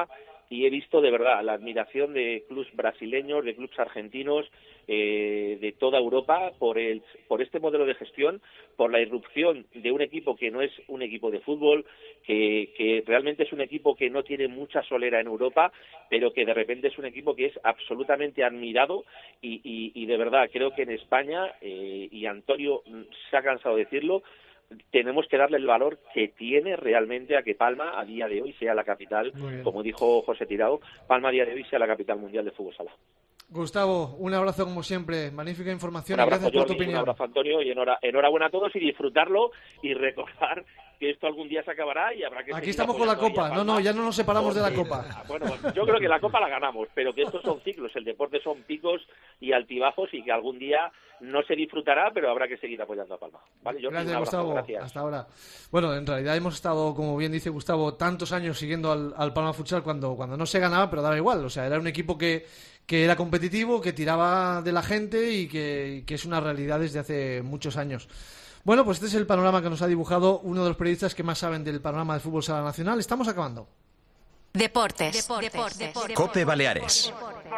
y he visto de verdad la admiración de clubes brasileños, de clubes argentinos, eh, de toda Europa por el por este modelo de gestión, por la irrupción de un equipo que no es un equipo de fútbol, que, que realmente es un equipo que no tiene mucha solera en Europa, pero que de repente es un equipo que es absolutamente admirado y, y, y de verdad creo que en España, eh, y Antonio se ha cansado de decirlo, tenemos que darle el valor que tiene realmente a que Palma a día de hoy sea la capital, como dijo José Tirao, Palma a día de hoy sea la capital mundial de fútbol sala. Gustavo, un abrazo como siempre, magnífica información Un y abrazo, gracias por Jordi, tu opinión. un abrazo, Antonio, y enhora, enhorabuena a todos y disfrutarlo y recordar que esto algún día se acabará y habrá que Aquí seguir estamos con la copa, no, no, ya no nos separamos de la copa. Bueno, yo creo que la copa la ganamos, pero que estos son ciclos, el deporte son picos y altibajos y que algún día no se disfrutará, pero habrá que seguir apoyando a Palma. ¿Vale? Jordi, Gracias, un abrazo, Gustavo. gracias. Hasta ahora. Bueno, en realidad hemos estado, como bien dice Gustavo, tantos años siguiendo al, al Palma Futsal cuando, cuando no se ganaba, pero daba igual. O sea, era un equipo que, que era competitivo, que tiraba de la gente y que, y que es una realidad desde hace muchos años. Bueno, pues este es el panorama que nos ha dibujado uno de los periodistas que más saben del panorama del fútbol sala nacional. Estamos acabando. Deportes. Deportes. Deportes. Cope Baleares.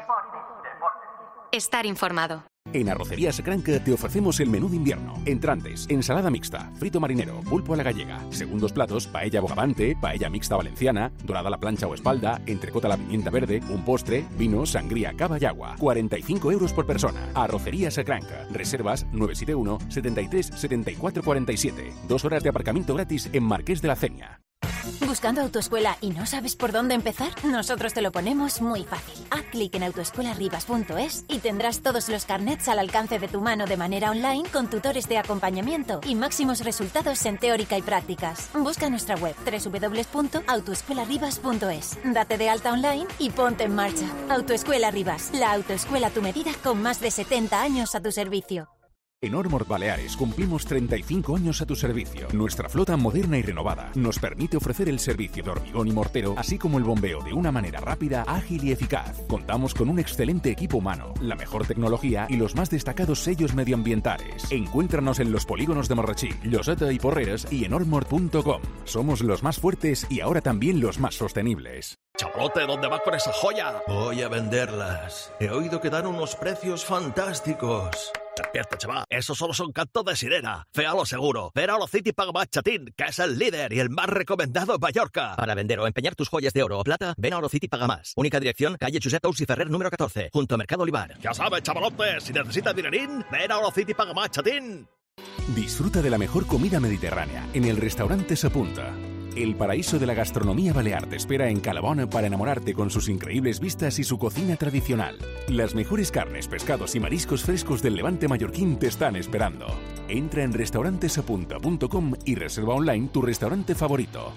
Estar informado. En Arrocerías Cranca te ofrecemos el menú de invierno. Entrantes, ensalada mixta, frito marinero, pulpo a la gallega. Segundos platos, paella bogavante, paella mixta valenciana, dorada a la plancha o espalda, entrecota a la pimienta verde, un postre, vino, sangría, cava y agua. cuarenta y cinco euros por persona. Arrocerías Cranca. Reservas nueve siete uno, setenta y tres, setenta y cuatro cuarenta y siete. Dos horas de aparcamiento gratis en Marqués de la Cenia. ¿Buscando autoescuela y no sabes por dónde empezar? Nosotros te lo ponemos muy fácil. Haz clic en autoescuelarribas punto es y tendrás todos los carnets al alcance de tu mano de manera online con tutores de acompañamiento y máximos resultados en teórica y prácticas. Busca nuestra web doble u doble u doble u punto autoescuelarribas punto es. Date de alta online y ponte en marcha. Autoescuela Ribas, la autoescuela a tu medida con más de setenta años a tu servicio. En Ormord Baleares cumplimos treinta y cinco años a tu servicio. Nuestra flota moderna y renovada nos permite ofrecer el servicio de hormigón y mortero, así como el bombeo de una manera rápida, ágil y eficaz. Contamos con un excelente equipo humano, la mejor tecnología y los más destacados sellos medioambientales. Encuéntranos en los polígonos de Morrachí, Lloseta y Porreres y en ormord punto com. Somos los más fuertes y ahora también los más sostenibles. Chavalote, ¿dónde vas con esa joya? Voy a venderlas. He oído que dan unos precios fantásticos. Despierta, chaval. Esos solo son cantos de sirena. Féalo seguro. Ven a Orocity Paga Más Chatín, que es el líder y el más recomendado en Mallorca. Para vender o empeñar tus joyas de oro o plata, ven a Orocity Paga Más. Única dirección, calle Josep Tous y Ferrer número catorce, junto a Mercado Olivar. Ya sabes, chavalote, si necesitas dinerín, ven a Orocity Paga Más Chatín. Disfruta de la mejor comida mediterránea en el restaurante Sapunta. El paraíso de la gastronomía balear te espera en Calabón para enamorarte con sus increíbles vistas y su cocina tradicional. Las mejores carnes, pescados y mariscos frescos del Levante mallorquín te están esperando. Entra en restaurantesapunta punto com y reserva online tu restaurante favorito.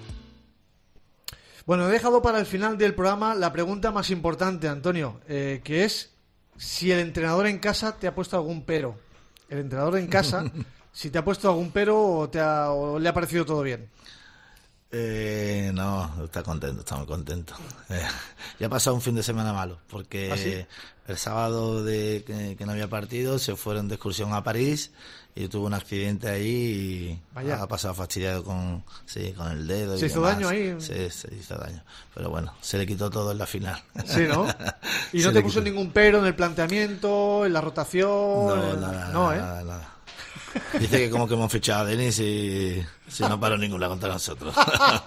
Bueno, he dejado para el final del programa la pregunta más importante, Antonio, eh, que es si el entrenador en casa te ha puesto algún pero. El entrenador en casa, si te ha puesto algún pero o, te ha, o le ha parecido todo bien. Eh, no, está contento, está muy contento. Eh, ya ha pasado un fin de semana malo, porque ¿Ah, sí? el sábado de que, que no había partido se fueron de excursión a París y tuvo un accidente ahí y Vaya. ha pasado fastidiado con, sí, con el dedo. ¿Se y hizo demás. daño ahí? Sí, se hizo daño. Pero bueno, se le quitó todo en la final. Sí, ¿no? ¿Y Se no le te puso quitó. ningún pero en el planteamiento, en la rotación? No, en- nada, no, nada, ¿eh? nada, nada. Dice que como que hemos fichado a Denis y si no paró ninguna contra nosotros.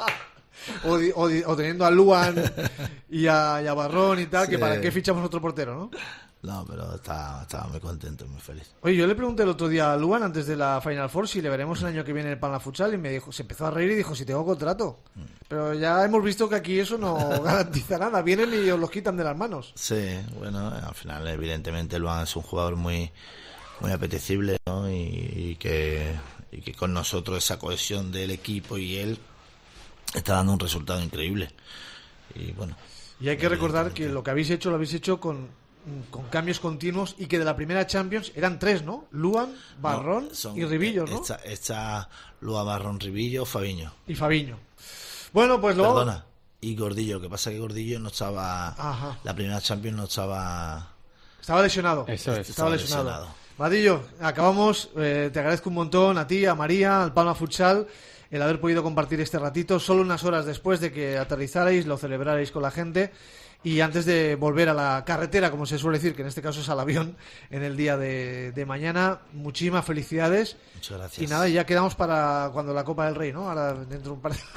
o, di- o di- o teniendo a Luan y a, y a Barrón y tal, que Sí. para qué fichamos otro portero, ¿no? No, pero estaba, estaba muy contento y muy feliz. Oye, yo le pregunté el otro día a Luan antes de la Final Four si le veremos el año que viene en el Palma Futsal y me dijo, se empezó a reír y dijo, si tengo contrato. Pero ya hemos visto que aquí eso no garantiza nada, vienen y os los quitan de las manos. Sí, bueno, al final evidentemente Luan es un jugador muy muy apetecible, ¿no? Y, y que y que con nosotros esa cohesión del equipo y él está dando un resultado increíble. Y bueno. Y hay que recordar que lo que habéis hecho lo habéis hecho con, con cambios continuos y que de la primera Champions eran tres, ¿no? Luan, Barrón No, son- y Ribillos, ¿no? Está, está Luan, Barrón, Ribillo, Fabiño. Y Fabiño. Bueno, pues luego... Perdona, y Gordillo, lo que pasa es que Gordillo no estaba... Ajá. La primera Champions no estaba... Estaba lesionado. Eso es. Estaba Estaba lesionado. lesionado. Vadillo, acabamos. Eh, te agradezco un montón a ti, a María, al Palma Futsal, el haber podido compartir este ratito, solo unas horas después de que aterrizarais, lo celebrarais con la gente. Y antes de volver a la carretera, como se suele decir, que en este caso es al avión, en el día de, de mañana, muchísimas felicidades. Muchas gracias. Y nada, ya quedamos para cuando la Copa del Rey, ¿no? Ahora dentro de un par de...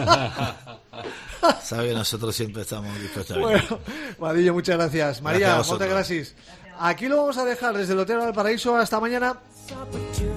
Sabe, nosotros siempre estamos dispuestos a Bueno, Vadillo, muchas gracias. María, muchas gracias. Aquí lo vamos a dejar desde el Hotel Valparaíso. Hasta mañana.